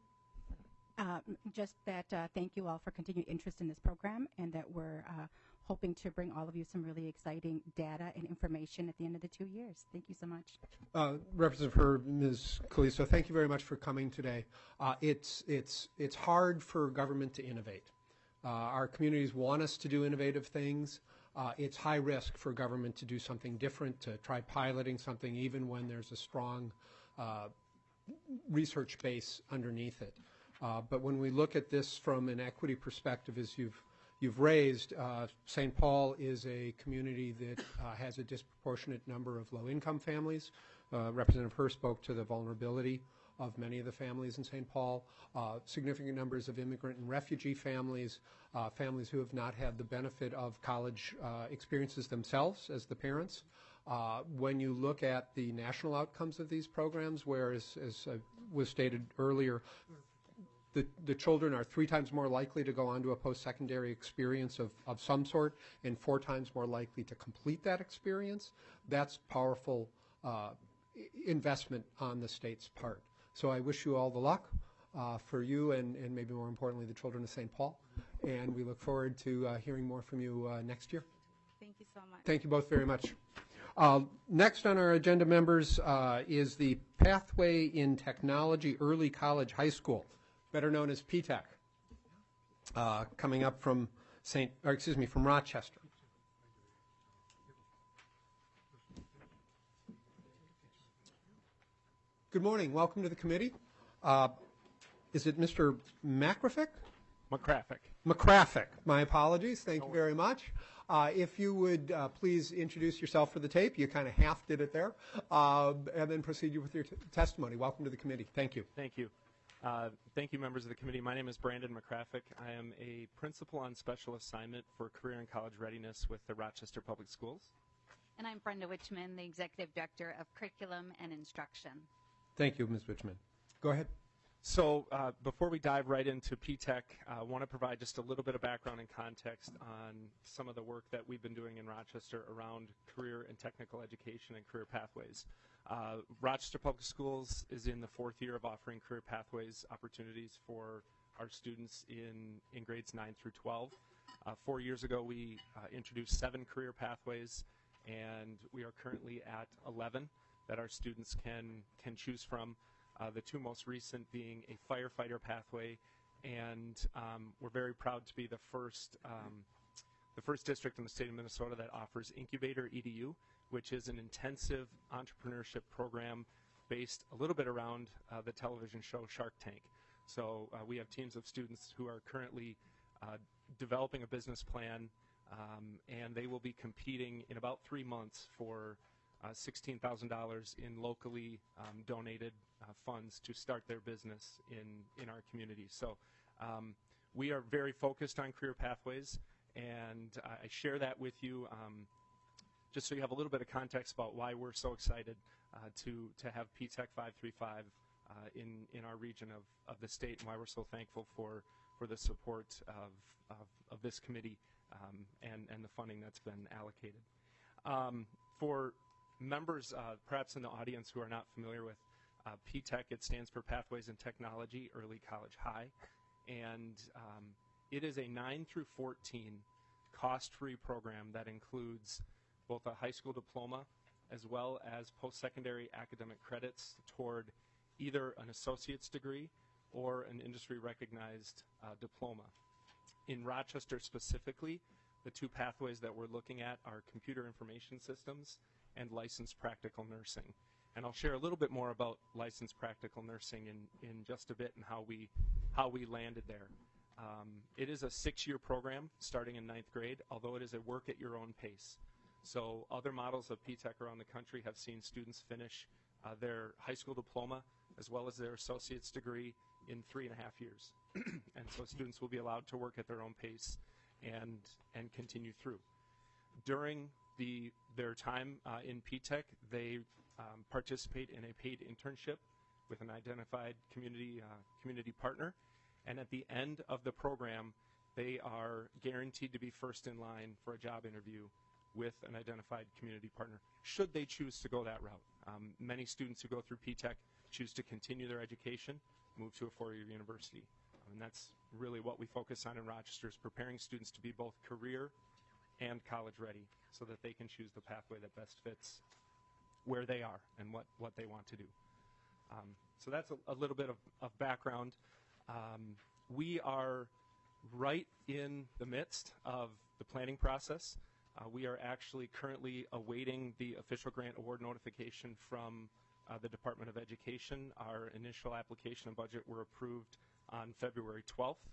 Speaker 13: Uh, just that uh, thank you all for continued interest in this program, and that we're uh, hoping to bring all of you some really exciting data and information at the end of the two years. Thank you so much.
Speaker 1: Uh, Representative Herr, Miz Caliso, thank you very much for coming today. Uh, it's it's it's hard for government to innovate. Uh, our communities want us to do innovative things. Uh, it's high risk for government to do something different, to try piloting something even when there's a strong uh, research base underneath it. Uh, but when we look at this from an equity perspective, as you've you've raised, uh, Saint Paul is a community that uh, has a disproportionate number of low-income families. Uh, Representative Herr spoke to the vulnerability of many of the families in Saint Paul, uh, significant numbers of immigrant and refugee families, uh, families who have not had the benefit of college uh, experiences themselves as the parents. Uh, when you look at the national outcomes of these programs, where, as, as uh, was stated earlier, the, the children are three times more likely to go on to a post-secondary experience of, of some sort and four times more likely to complete that experience, that's powerful uh, investment on the state's part. So I wish you all the luck uh, for you and, and maybe more importantly the children of Saint Paul. And we look forward to uh, hearing more from you uh, next year.
Speaker 14: Thank you so much.
Speaker 1: Thank you both very much. Uh, next on our agenda, members, uh, is the Pathway in Technology Early College High School, better known as P TECH, uh, coming up from Saint, or excuse me, from Rochester. Good morning. Welcome to the committee. Uh, is it Mister Macrafick?
Speaker 19: McCraffick.
Speaker 1: McCraffick. My apologies. Thank you very much. Uh, if you would uh, please introduce yourself for the tape. You kind of half did it there. Uh, and then proceed with your t- testimony. Welcome to the committee. Thank you.
Speaker 19: Thank you. Uh, thank you, members of the committee. My name is Brandon McCraffick. I am a principal on special assignment for career and college readiness with the Rochester Public Schools.
Speaker 20: And I'm Brenda Wichman, the Executive Director of Curriculum and Instruction.
Speaker 1: Thank you, Miz Wichman. Go ahead.
Speaker 19: So uh, before we dive right into P TECH, I uh, want to provide just a little bit of background and context on some of the work that we've been doing in Rochester around career and technical education and career pathways. Uh, Rochester Public Schools is in the fourth year of offering career pathways opportunities for our students in, in grades nine through twelve. Uh, four years ago, we uh, introduced seven career pathways, and we are currently at eleven that our students can, can choose from. uh, the two most recent being a firefighter pathway, and um, we're very proud to be the first um, the first district in the state of Minnesota that offers Incubator E D U, which is an intensive entrepreneurship program based a little bit around uh, the television show Shark Tank. So uh, we have teams of students who are currently uh, developing a business plan, um, and they will be competing in about three months for uh, sixteen thousand dollars in locally um, donated uh, funds to start their business in, in our community. So um, we are very focused on career pathways, and I share that with you um, just so you have a little bit of context about why we're so excited uh, to, to have P TEC five three five uh, in, in our region of, of the state, and why we're so thankful for, for the support of, of, of this committee um, and, and the funding that's been allocated. Um, for members uh, perhaps in the audience who are not familiar with uh, P TEC, it stands for Pathways in Technology Early College High, and um, it is a nine through fourteen cost-free program that includes both a high school diploma as well as post-secondary academic credits toward either an associate's degree or an industry-recognized uh, diploma. In Rochester specifically, the two pathways that we're looking at are computer information systems and licensed practical nursing. And I'll share a little bit more about licensed practical nursing in, in just a bit and how we, how we landed there. Um, it is a six-year program starting in ninth grade, although it is a work at your own pace. So other models of P TEC around the country have seen students finish uh, their high school diploma as well as their associate's degree in three and a half years. And so students will be allowed to work at their own pace and, and continue through. During the, their time uh, in P TEC, they um, participate in a paid internship with an identified community, uh, community partner. And at the end of the program, they are guaranteed to be first in line for a job interview with an identified community partner, should they choose to go that route. Um, many students who go through P TEC choose to continue their education, move to a four-year university. And that's really what we focus on in Rochester, is preparing students to be both career and college ready so that they can choose the pathway that best fits where they are and what, what they want to do. Um, so that's a, a little bit of, of background. Um, we are right in the midst of the planning process. Uh, we are actually currently awaiting the official grant award notification from uh, the Department of Education. Our initial application and budget were approved on February twelfth.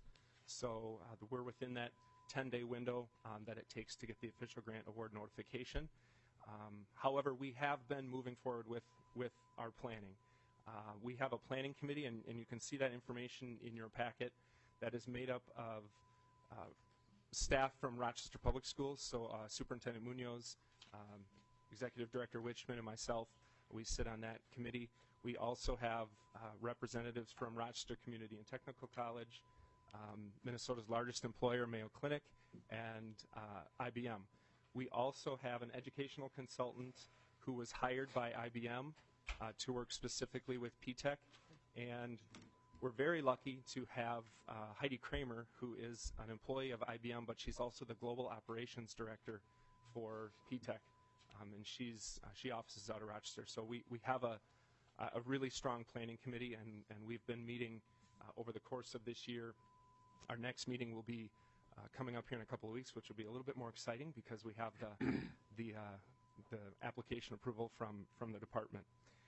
Speaker 19: So uh, we're within that ten-day window um, that it takes to get the official grant award notification. Um, however, we have been moving forward with, with our planning. Uh, we have a planning committee, and, and you can see that information in your packet, that is made up of uh, staff from Rochester Public Schools, so uh, Superintendent Munoz, um, Executive Director Wichman, and myself. We sit on that committee. We also have uh, representatives from Rochester Community and Technical College, um, Minnesota's largest employer, Mayo Clinic, and uh, I B M. We also have an educational consultant who was hired by I B M uh, to work specifically with P TEC, and we're very lucky to have uh, Heidi Kramer, who is an employee of I B M, but she's also the Global Operations Director for P TEC, um, and she's, uh, she offices out of Rochester. So we, we have a, a really strong planning committee, and, and we've been meeting uh, over the course of this year. Our next meeting will be uh, coming up here in a couple of weeks, which will be a little bit more exciting because we have the, the, uh, the application approval from, from the department.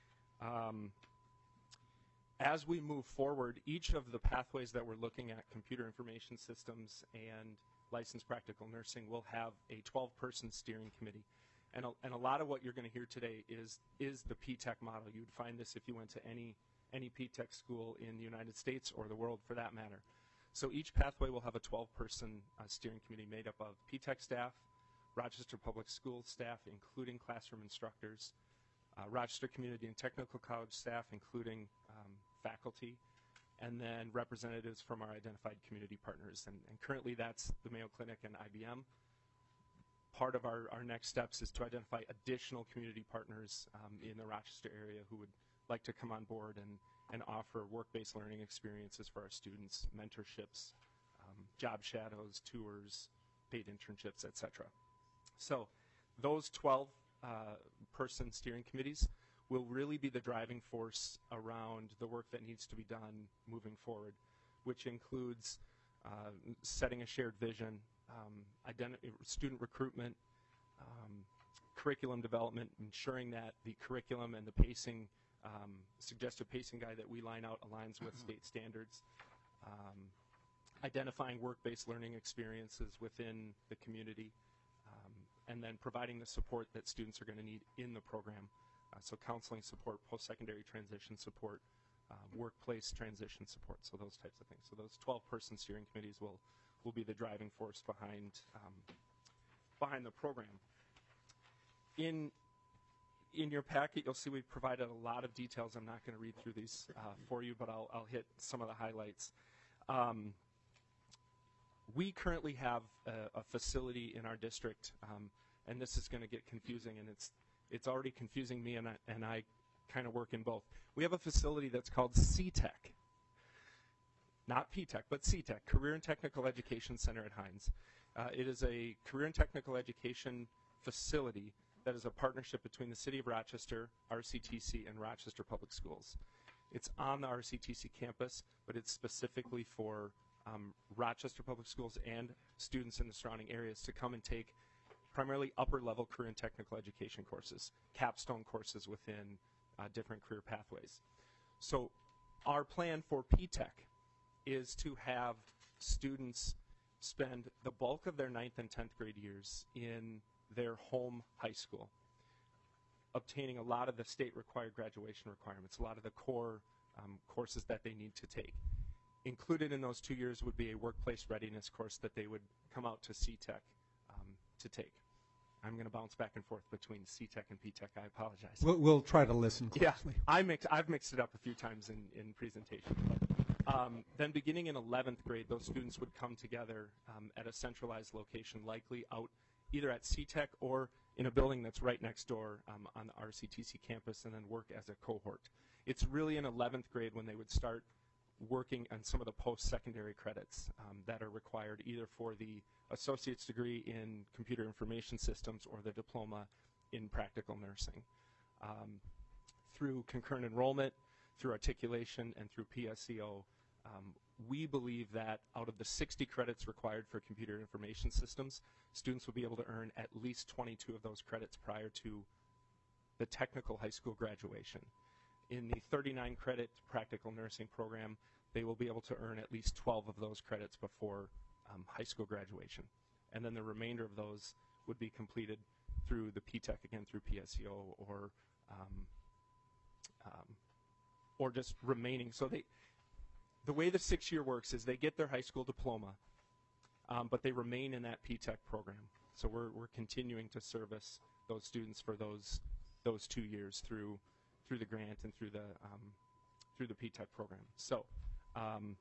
Speaker 19: Um, As we move forward, each of the pathways that we're looking at, computer information systems and licensed practical nursing, will have a twelve person steering committee. And a, and a lot of what you're going to hear today is, is the P TEC model. You'd find this if you went to any, any P TEC school in the United States or the world for that matter. So each pathway will have a twelve person uh, steering committee made up of P TEC staff, Rochester Public Schools staff, including classroom instructors, uh, Rochester Community and Technical College staff, including um, faculty, and then representatives from our identified community partners. And, and currently that's the Mayo Clinic and I B M. Part of our, our next steps is to identify additional community partners um, in the Rochester area who would like to come on board and, and offer work-based learning experiences for our students, mentorships, um, job shadows, tours, paid internships, et cetera. So those twelve uh, person steering committees will really be the driving force around the work that needs to be done moving forward, which includes uh, setting a shared vision, um, identi- student recruitment, um, curriculum development, ensuring that the curriculum and the pacing, um, suggested pacing guide that we line out aligns with state standards, um, identifying work-based learning experiences within the community, um, and then providing the support that students are going to need in the program. Uh, so counseling support, post-secondary transition support, uh, workplace transition support, so those types of things. So those twelve-person steering committees will, will be the driving force behind, um, behind the program. In, in your packet, you'll see we've provided a lot of details. I'm not going to read through these uh, for you, but I'll, I'll hit some of the highlights. Um, we currently have a, a facility in our district, um, and this is going to get confusing, and it's it's already confusing me, and I, and I kind of work in both. We have a facility that's called C TEC, not P TEC, but C TEC, Career and Technical Education Center at Hines. Uh, it is a career and technical education facility that is a partnership between the City of Rochester, R C T C, and Rochester Public Schools. It's on the R C T C campus, but it's specifically for um, Rochester Public Schools and students in the surrounding areas to come and take primarily upper-level career and technical education courses, capstone courses within uh, different career pathways. So our plan for P TEC is to have students spend the bulk of their ninth and tenth grade years in their home high school, obtaining a lot of the state-required graduation requirements, a lot of the core um, courses that they need to take. Included in those two years would be a workplace readiness course that they would come out to C TEC um, to take. I'm going to bounce back and forth between C TEC and P TEC. I apologize.
Speaker 1: We'll, we'll try to listen closely.
Speaker 19: Yeah, I mix, I've mixed it up a few times in, in presentation. But, um, then beginning in eleventh grade, those students would come together um, at a centralized location, likely out either at C TEC or in a building that's right next door um, on the R C T C campus, and then work as a cohort. It's really in eleventh grade when they would start working on some of the post-secondary credits um, that are required either for the associate's degree in computer information systems or the diploma in practical nursing. Um, through concurrent enrollment, through articulation, and through P S E O, um, we believe that out of the sixty credits required for computer information systems, students will be able to earn at least twenty-two of those credits prior to the technical high school graduation. In the thirty-nine credit practical nursing program, they will be able to earn at least twelve of those credits before um, high school graduation. And then the remainder of those would be completed through the P TEC, again through P S E O, or um, um, or just remaining. So they, the way the six-year works is they get their high school diploma, um, but they remain in that P TEC program. So we're we're continuing to service those students for those those two years through through the grant and through the um, through the P TEC program. So um,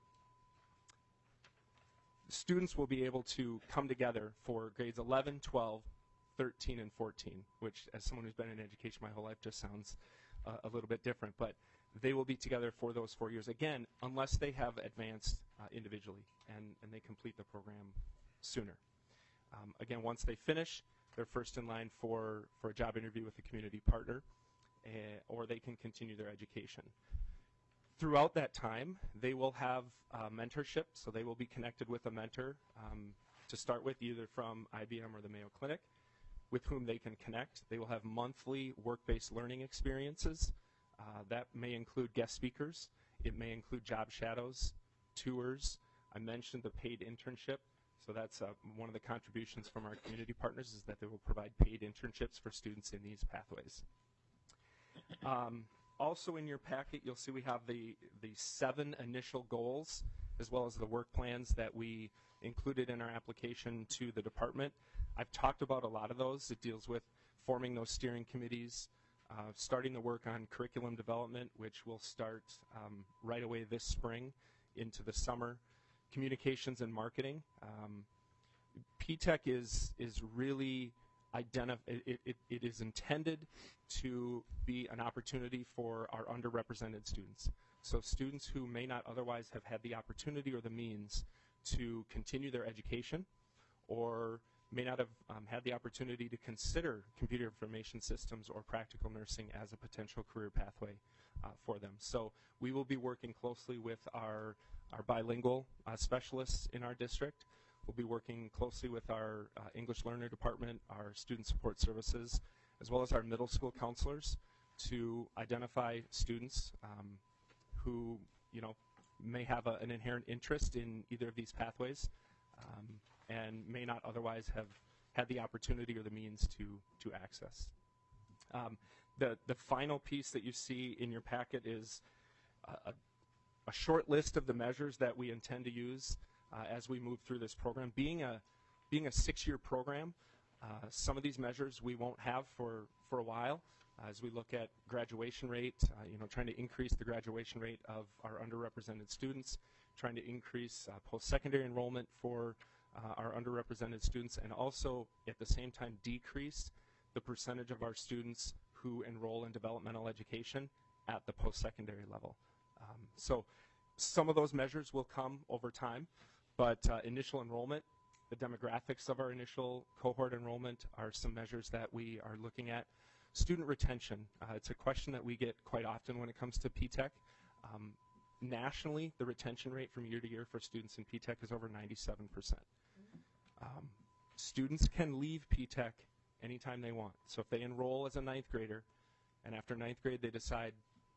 Speaker 19: students will be able to come together for grades eleven, twelve, thirteen, and fourteen, which, as someone who's been in education my whole life, just sounds uh, a little bit different. But they will be together for those four years, again, unless they have advanced uh, individually and, and they complete the program sooner. Um, again, once they finish, they're first in line for, for a job interview with a community partner, uh, or they can continue their education. Throughout that time, they will have uh, mentorship, so they will be connected with a mentor um, to start with, either from I B M or the Mayo Clinic, with whom they can connect. They will have monthly work-based learning experiences. Uh, that may include guest speakers. It may include job shadows, tours. I mentioned the paid internship. So that's uh, one of the contributions from our community partners, is that they will provide paid internships for students in these pathways. Um, also in your packet, you'll see we have the, the seven initial goals, as well as the work plans that we included in our application to the department. I've talked about a lot of those. It deals with forming those steering committees, uh, starting the work on curriculum development, which will start um, right away this spring into the summer. Communications and marketing. Um, P TEC is is really identif- it, it, it is intended to be an opportunity for our underrepresented students. So students who may not otherwise have had the opportunity or the means to continue their education, or may not have um, had the opportunity to consider computer information systems or practical nursing as a potential career pathway uh, for them. So we will be working closely with our, our bilingual uh, specialists in our district. We'll be working closely with our uh, English learner department, our student support services, as well as our middle school counselors to identify students um, who, you know, may have a, an inherent interest in either of these pathways um, and may not otherwise have had the opportunity or the means to, to access. Um, the, the final piece that you see in your packet is a, a short list of the measures that we intend to use uh, as we move through this program. Being a, being a six-year program, uh, some of these measures we won't have for, for a while. Uh, as we look at graduation rate, uh, you know, trying to increase the graduation rate of our underrepresented students, trying to increase uh, post-secondary enrollment for uh, our underrepresented students, and also at the same time decrease the percentage of our students who enroll in developmental education at the post-secondary level. Um, so some of those measures will come over time, but uh, initial enrollment, the demographics of our initial cohort enrollment are some measures that we are looking at. Student retention, uh, it's a question that we get quite often when it comes to P TEC. Um, nationally, the retention rate from year to year for students in P TEC is over ninety-seven percent. Um, students can leave P TEC anytime they want. So if they enroll as a ninth grader, and after ninth grade they decide,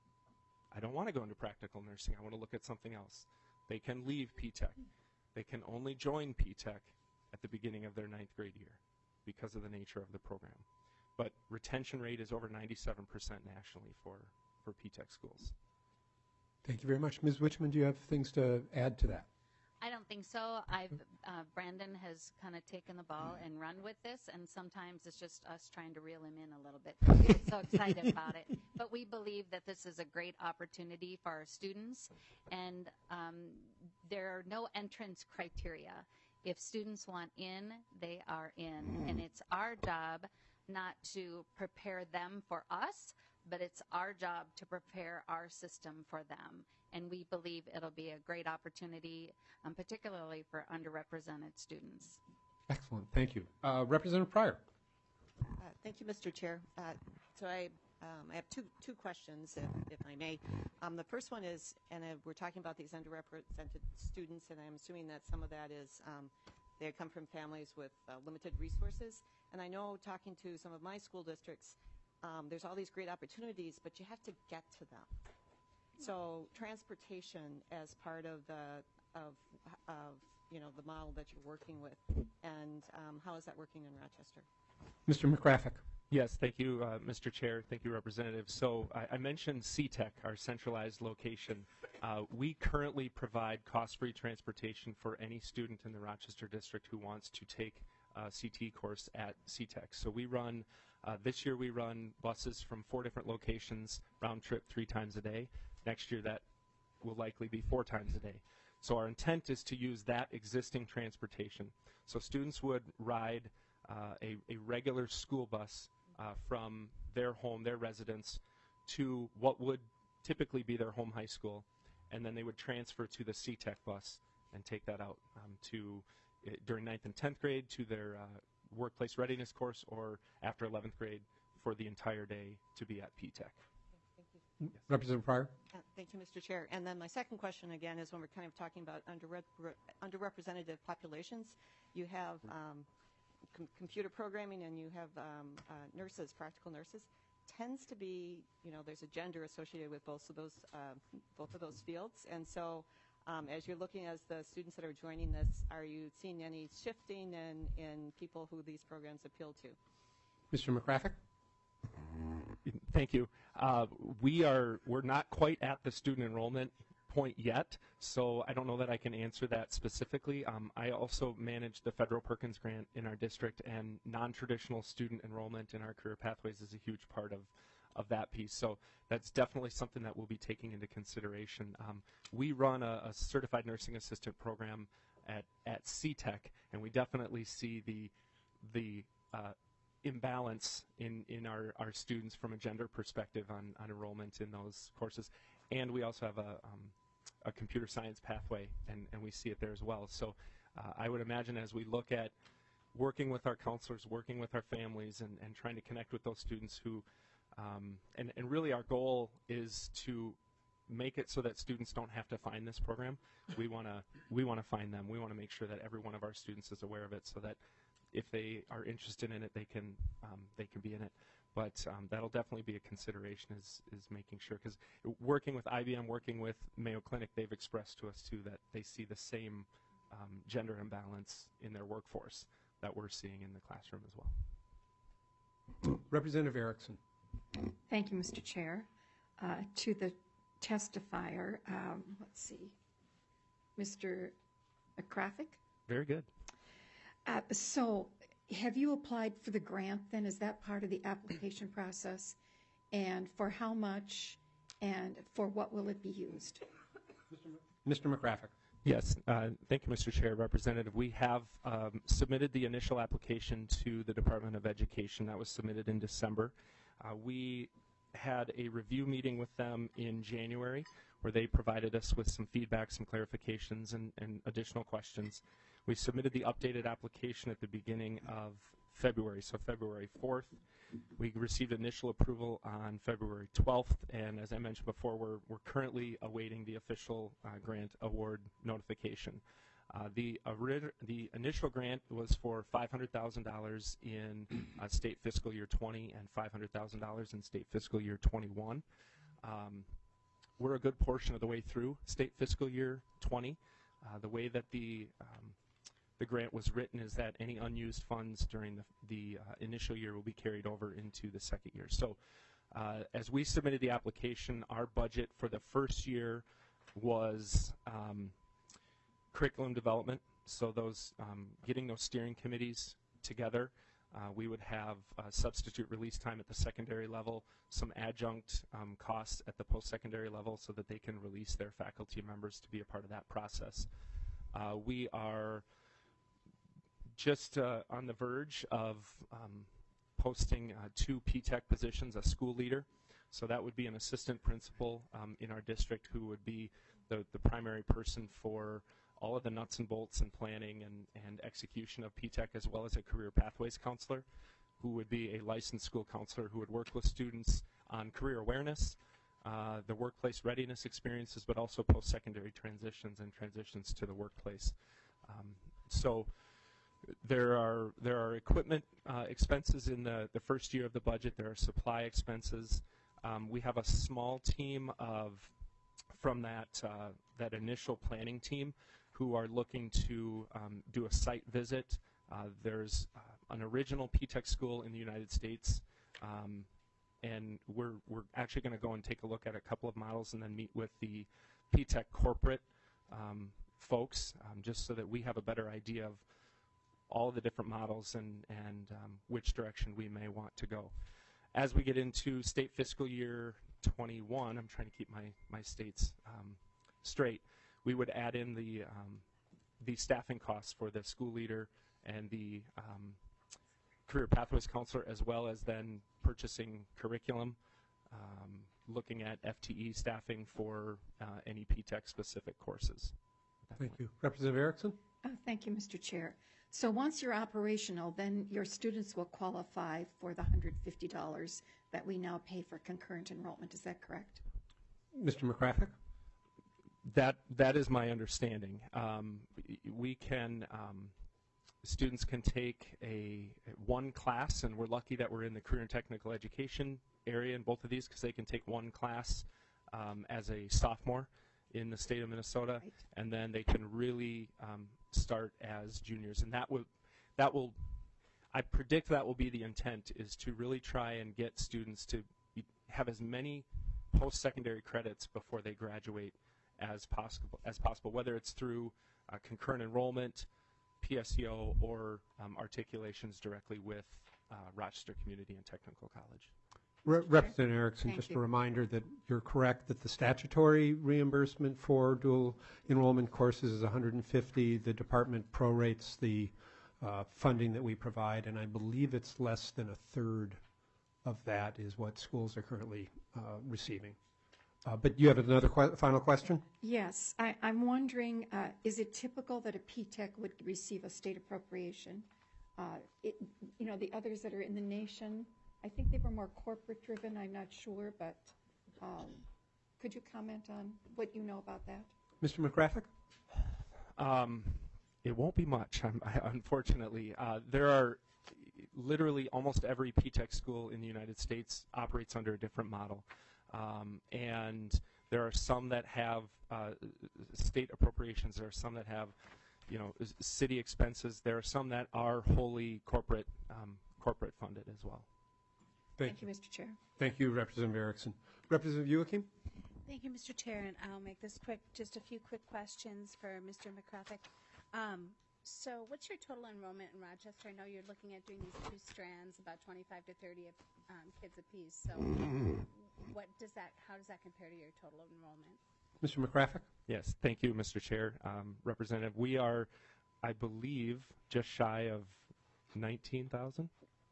Speaker 19: I don't want to go into practical nursing, I want to look at something else, they can leave P TEC. They can only join P TEC at the beginning of their ninth grade year because of the nature of the program. But retention rate is over ninety-seven percent nationally for, for P TEC schools.
Speaker 1: Thank you very much. Miz Wichman, do you have things to add to that?
Speaker 20: I don't think so. I've uh, Brandon has kind of taken the ball and run with this, and sometimes it's just us trying to reel him in a little bit. We're so excited about it. But we believe that this is a great opportunity for our students, and um, there are no entrance criteria. If students want in, they are in, and it's our job not to prepare them for us, but it's our job to prepare our system for them. And we believe it'll be a great opportunity, um, particularly for underrepresented students.
Speaker 1: Excellent. Thank you. Uh, Representative Pryor.
Speaker 18: Uh, thank you, Mister Chair. Uh, so I, um, I have two, two questions, if, if I may. Um, the first one is, and uh, we're talking about these underrepresented students, and I'm assuming that some of that is um, they come from families with uh, limited resources. And I know, talking to some of my school districts, um, there's all these great opportunities, but you have to get to them. So transportation as part of the of of you know the model that you're working with, and um, how is that working in Rochester?
Speaker 1: Mister McCraffick.
Speaker 19: Yes, thank you, uh, Mister Chair. Thank you, Representative. So I, I mentioned C TEC, our centralized location. Uh, we currently provide cost-free transportation for any student in the Rochester district who wants to take a C T course at C TEC. So we run, uh, this year we run buses from four different locations, round trip three times a day. Next year that will likely be four times a day. So our intent is to use that existing transportation. So students would ride uh, a, a regular school bus uh, from their home, their residence, to what would typically be their home high school, and then they would transfer to the C TEC bus and take that out um, to uh, during ninth and tenth grade to their uh, workplace readiness course, or after eleventh grade for the entire day to be at P TEC.
Speaker 1: Yes. Representative Pryor.
Speaker 18: Uh, thank you, Mister Chair. And then my second question, again, is when we're kind of talking about underrep underrepresented populations, you have um, com computer programming and you have um, uh, nurses, practical nurses. Tends to be, you know, there's a gender associated with both of those, uh, both of those fields. And so, um, as you're looking as the students that are joining this, are you seeing any shifting in in people who these programs appeal to?
Speaker 1: Mister McCraffick.
Speaker 19: Thank you. Uh, we are we're not quite at the student enrollment point yet, so I don't know that I can answer that specifically. Um, I also manage the Federal Perkins Grant in our district, and non-traditional student enrollment in our career pathways is a huge part of of that piece. So that's definitely something that we'll be taking into consideration. Um, we run a, a certified nursing assistant program at at C TEC, and we definitely see the the uh, imbalance in, in our, our students from a gender perspective on, on enrollment in those courses. And we also have a, um, a computer science pathway, and, and we see it there as well. So uh, I would imagine as we look at working with our counselors, working with our families, and, and trying to connect with those students who, um, and, and really our goal is to make it so that students don't have to find this program. We want to we want to find them. We want to make sure that every one of our students is aware of it, so that if they are interested in it, they can um, they can be in it. But um, that'll definitely be a consideration, is is making sure, because working with I B M, working with Mayo Clinic, they've expressed to us too that they see the same um, gender imbalance in their workforce that we're seeing in the classroom as well.
Speaker 1: Representative Erickson.
Speaker 9: Thank you, Mister Chair. Uh, to the testifier, um, let's see, Mister Krafik?
Speaker 19: Very good.
Speaker 9: Uh, so, have you applied for the grant then? Is that part of the application process? And for how much, and for what will it be used?
Speaker 1: Mister McGraphic.
Speaker 19: Yes, uh, thank you, Mister Chair. Representative, we have um, submitted the initial application to the Department of Education. That was submitted in December. Uh, we had a review meeting with them in January where they provided us with some feedback, some clarifications, and, and additional questions. We submitted the updated application at the beginning of February, so February fourth. We received initial approval on February twelfth, and as I mentioned before, we're, we're currently awaiting the official uh, grant award notification. Uh, the, the initial grant was for five hundred thousand dollars in uh, state fiscal year twenty and five hundred thousand dollars in state fiscal year twenty-one. Um, we're a good portion of the way through state fiscal year twenty. Uh, the way that the um, the grant was written is that any unused funds during the, the uh, initial year will be carried over into the second year. So uh, as we submitted the application, our budget for the first year was um, curriculum development, so those um, getting those steering committees together. Uh, we would have uh, substitute release time at the secondary level, some adjunct um, costs at the post-secondary level so that they can release their faculty members to be a part of that process. Uh, we are just uh, on the verge of um, posting uh, two P TEC positions, a school leader. So that would be an assistant principal um, in our district who would be the, the primary person for all of the nuts and bolts and planning and, and execution of P TEC, as well as a career pathways counselor who would be a licensed school counselor who would work with students on career awareness, uh, the workplace readiness experiences, but also post-secondary transitions and transitions to the workplace. Um, so there are there are equipment uh, expenses in the, the first year of the budget. There are supply expenses. Um, we have a small team of from that uh, that initial planning team who are looking to um, do a site visit. Uh, there's uh, an original P TEC school in the United States, um, and we're, we're actually going to go and take a look at a couple of models and then meet with the P TEC corporate um, folks, um, just so that we have a better idea of all the different models and, and um, which direction we may want to go. As we get into state fiscal year twenty-one, I'm trying to keep my, my states um, straight, we would add in the um, the staffing costs for the school leader and the um, career pathways counselor, as well as then purchasing curriculum, um, looking at F T E staffing for uh, any P TEC specific courses.
Speaker 1: Thank you. Representative Erickson?
Speaker 9: Oh, thank you, Mister Chair. So once you're operational, then your students will qualify for the one hundred fifty dollars that we now pay for concurrent enrollment. Is that correct?
Speaker 1: Mister McGraphic?
Speaker 19: That that is my understanding. Um, we can um, students can take a one class, and we're lucky that we're in the career and technical education area in both of these because they can take one class um, as a sophomore in the state of Minnesota, right. And then they can really um, start as juniors, and that will that will I predict that will be the intent, is to really try and get students to be, have as many post-secondary credits before they graduate as possible, as possible, whether it's through uh, concurrent enrollment, P S E O, or um, articulations directly with uh, Rochester Community and Technical College.
Speaker 1: Re Representative Erickson,
Speaker 9: Thank
Speaker 1: just
Speaker 9: you.
Speaker 1: a reminder that you're correct that the statutory reimbursement for dual enrollment courses is one hundred fifty. The department prorates the uh, funding that we provide, and I believe it's less than a third of that is what schools are currently uh, receiving. Uh, but you have another que final question?
Speaker 9: Yes. I, I'm wondering, uh, is it typical that a P TEC would receive a state appropriation uh, it, you know, the others that are in the nation, I think they were more corporate driven, I'm not sure, but um, could you comment on what you know about that?
Speaker 1: Mister McGraphic?
Speaker 19: Um, it won't be much, um, unfortunately. Uh, there are literally almost every P TECH school in the United States operates under a different model. Um, and there are some that have uh, state appropriations. There are some that have, you know, city expenses. There are some that are wholly corporate um, corporate funded as well.
Speaker 1: Thank,
Speaker 9: Thank you, Mister Chair.
Speaker 1: Thank you, Representative Erickson. Representative Joachim?
Speaker 21: Thank you, Mister Chair, and I'll make this quick. Just a few quick questions for Mister McGraphic. Um, so what's your total enrollment in Rochester? I know you're looking at doing these two strands, about twenty-five to thirty of, um, kids apiece. So what does that, how does that compare to your total enrollment?
Speaker 1: Mister McGraphic?
Speaker 19: Yes, thank you, Mister Chair. Um, Representative, we are, I believe, just shy of nineteen thousand.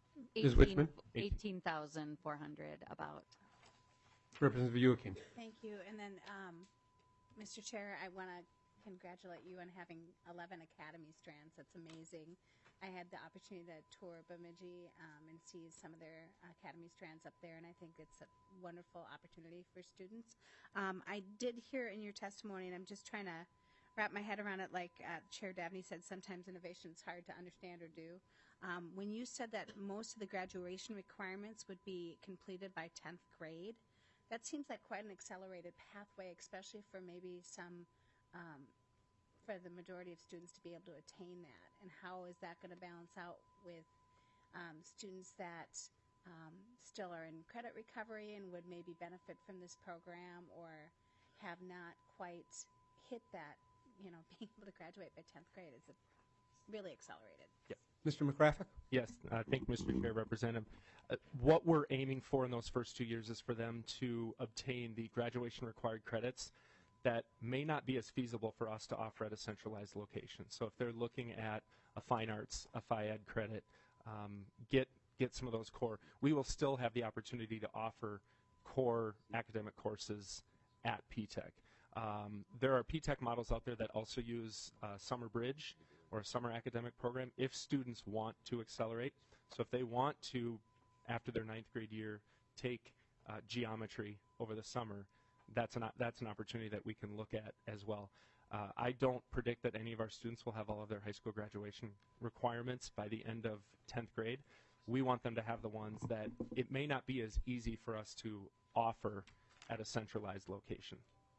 Speaker 20: eighteen thousand four hundred about.
Speaker 1: Representative Joachim.
Speaker 21: Thank you. And then, um, Mister Chair, I want to congratulate you on having eleven academy strands. That's amazing. I had the opportunity to tour Bemidji um, and see some of their academy strands up there, and I think it's a wonderful opportunity for students. Um, I did hear in your testimony, and I'm just trying to wrap my head around it, like uh, Chair Dabney said, sometimes innovation is hard to understand or do. Um, when you said that most of the graduation requirements would be completed by tenth grade, that seems like quite an accelerated pathway, especially for maybe some, um, for the majority of students to be able to attain that. And how is that going to balance out with um, students that um, still are in credit recovery and would maybe benefit from this program or have not quite hit that, you know, being able to graduate by tenth grade? It's really accelerated.
Speaker 19: Yeah.
Speaker 1: Mister McGraphic?
Speaker 19: Yes, uh, thank you, Mister Chair, Representative. Uh, what we're aiming for in those first two years is for them to obtain the graduation required credits that may not be as feasible for us to offer at a centralized location. So if they're looking at a fine arts, a Phi Ed credit, um, get get some of those core. We will still have the opportunity to offer core academic courses at P TECH. Um, there are P TECH models out there that also use uh, Summer Bridge or a summer academic program if students want to accelerate. So if they want to, after their ninth grade year, take uh, geometry over the summer, that's an, that's an opportunity that we can look at as well. Uh, I don't predict that any of our students will have all of their high school graduation requirements by the end of tenth grade. We want them to have the ones that it may not be as easy for us to offer at a centralized location.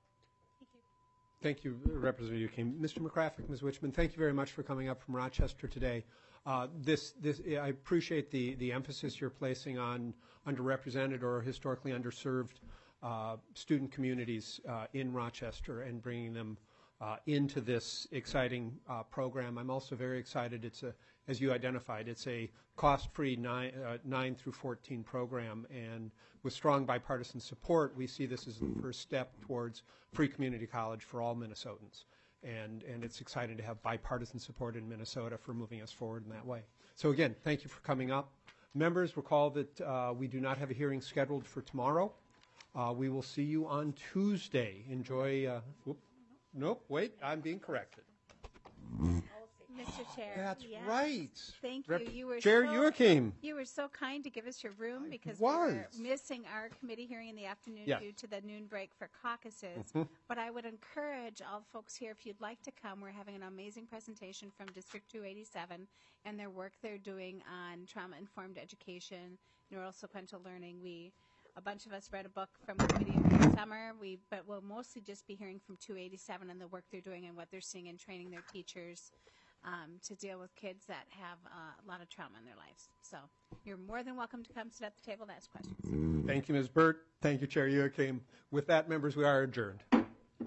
Speaker 1: Thank you, Representative Joachim. Mister McGraphic, Miz Wichman, thank you very much for coming up from Rochester today. Uh, this, this, I appreciate the, the emphasis you're placing on underrepresented or historically underserved uh, student communities uh, in Rochester and bringing them uh, into this exciting uh, program. I'm also very excited. It's a, as you identified, it's a cost-free nine, uh, nine through fourteen program, and with strong bipartisan support, we see this as the first step towards free community college for all Minnesotans. And, and it's exciting to have bipartisan support in Minnesota for moving us forward in that way. So again, thank you for coming up. Members, recall that uh, we do not have a hearing scheduled for tomorrow. Uh, we will see you on Tuesday. Enjoy, uh, whoop, nope, wait, I'm being corrected.
Speaker 21: Mister Chair.
Speaker 1: That's
Speaker 21: yes.
Speaker 1: right.
Speaker 21: Thank
Speaker 1: Rep-
Speaker 21: you. You were
Speaker 1: Chair
Speaker 21: so,
Speaker 1: Joachim.
Speaker 21: You were so kind to give us your room because
Speaker 1: was.
Speaker 21: we were missing our committee hearing in the afternoon
Speaker 1: Yes.
Speaker 21: due to the noon break for caucuses.
Speaker 1: Mhm.
Speaker 21: But I would encourage all folks here, if you'd like to come, we're having an amazing presentation from District two eighty-seven and their work they're doing on trauma-informed education, neurosequential learning. We A bunch of us read a book from committee this summer, we, but we'll mostly just be hearing from two eighty-seven and the work they're doing and what they're seeing and training their teachers um, to deal with kids that have uh, a lot of trauma in their lives. So you're more than welcome to come sit at the table and ask questions.
Speaker 1: Thank you, Miz Burt. Thank you, Chair Joachim. With that, members, we are adjourned.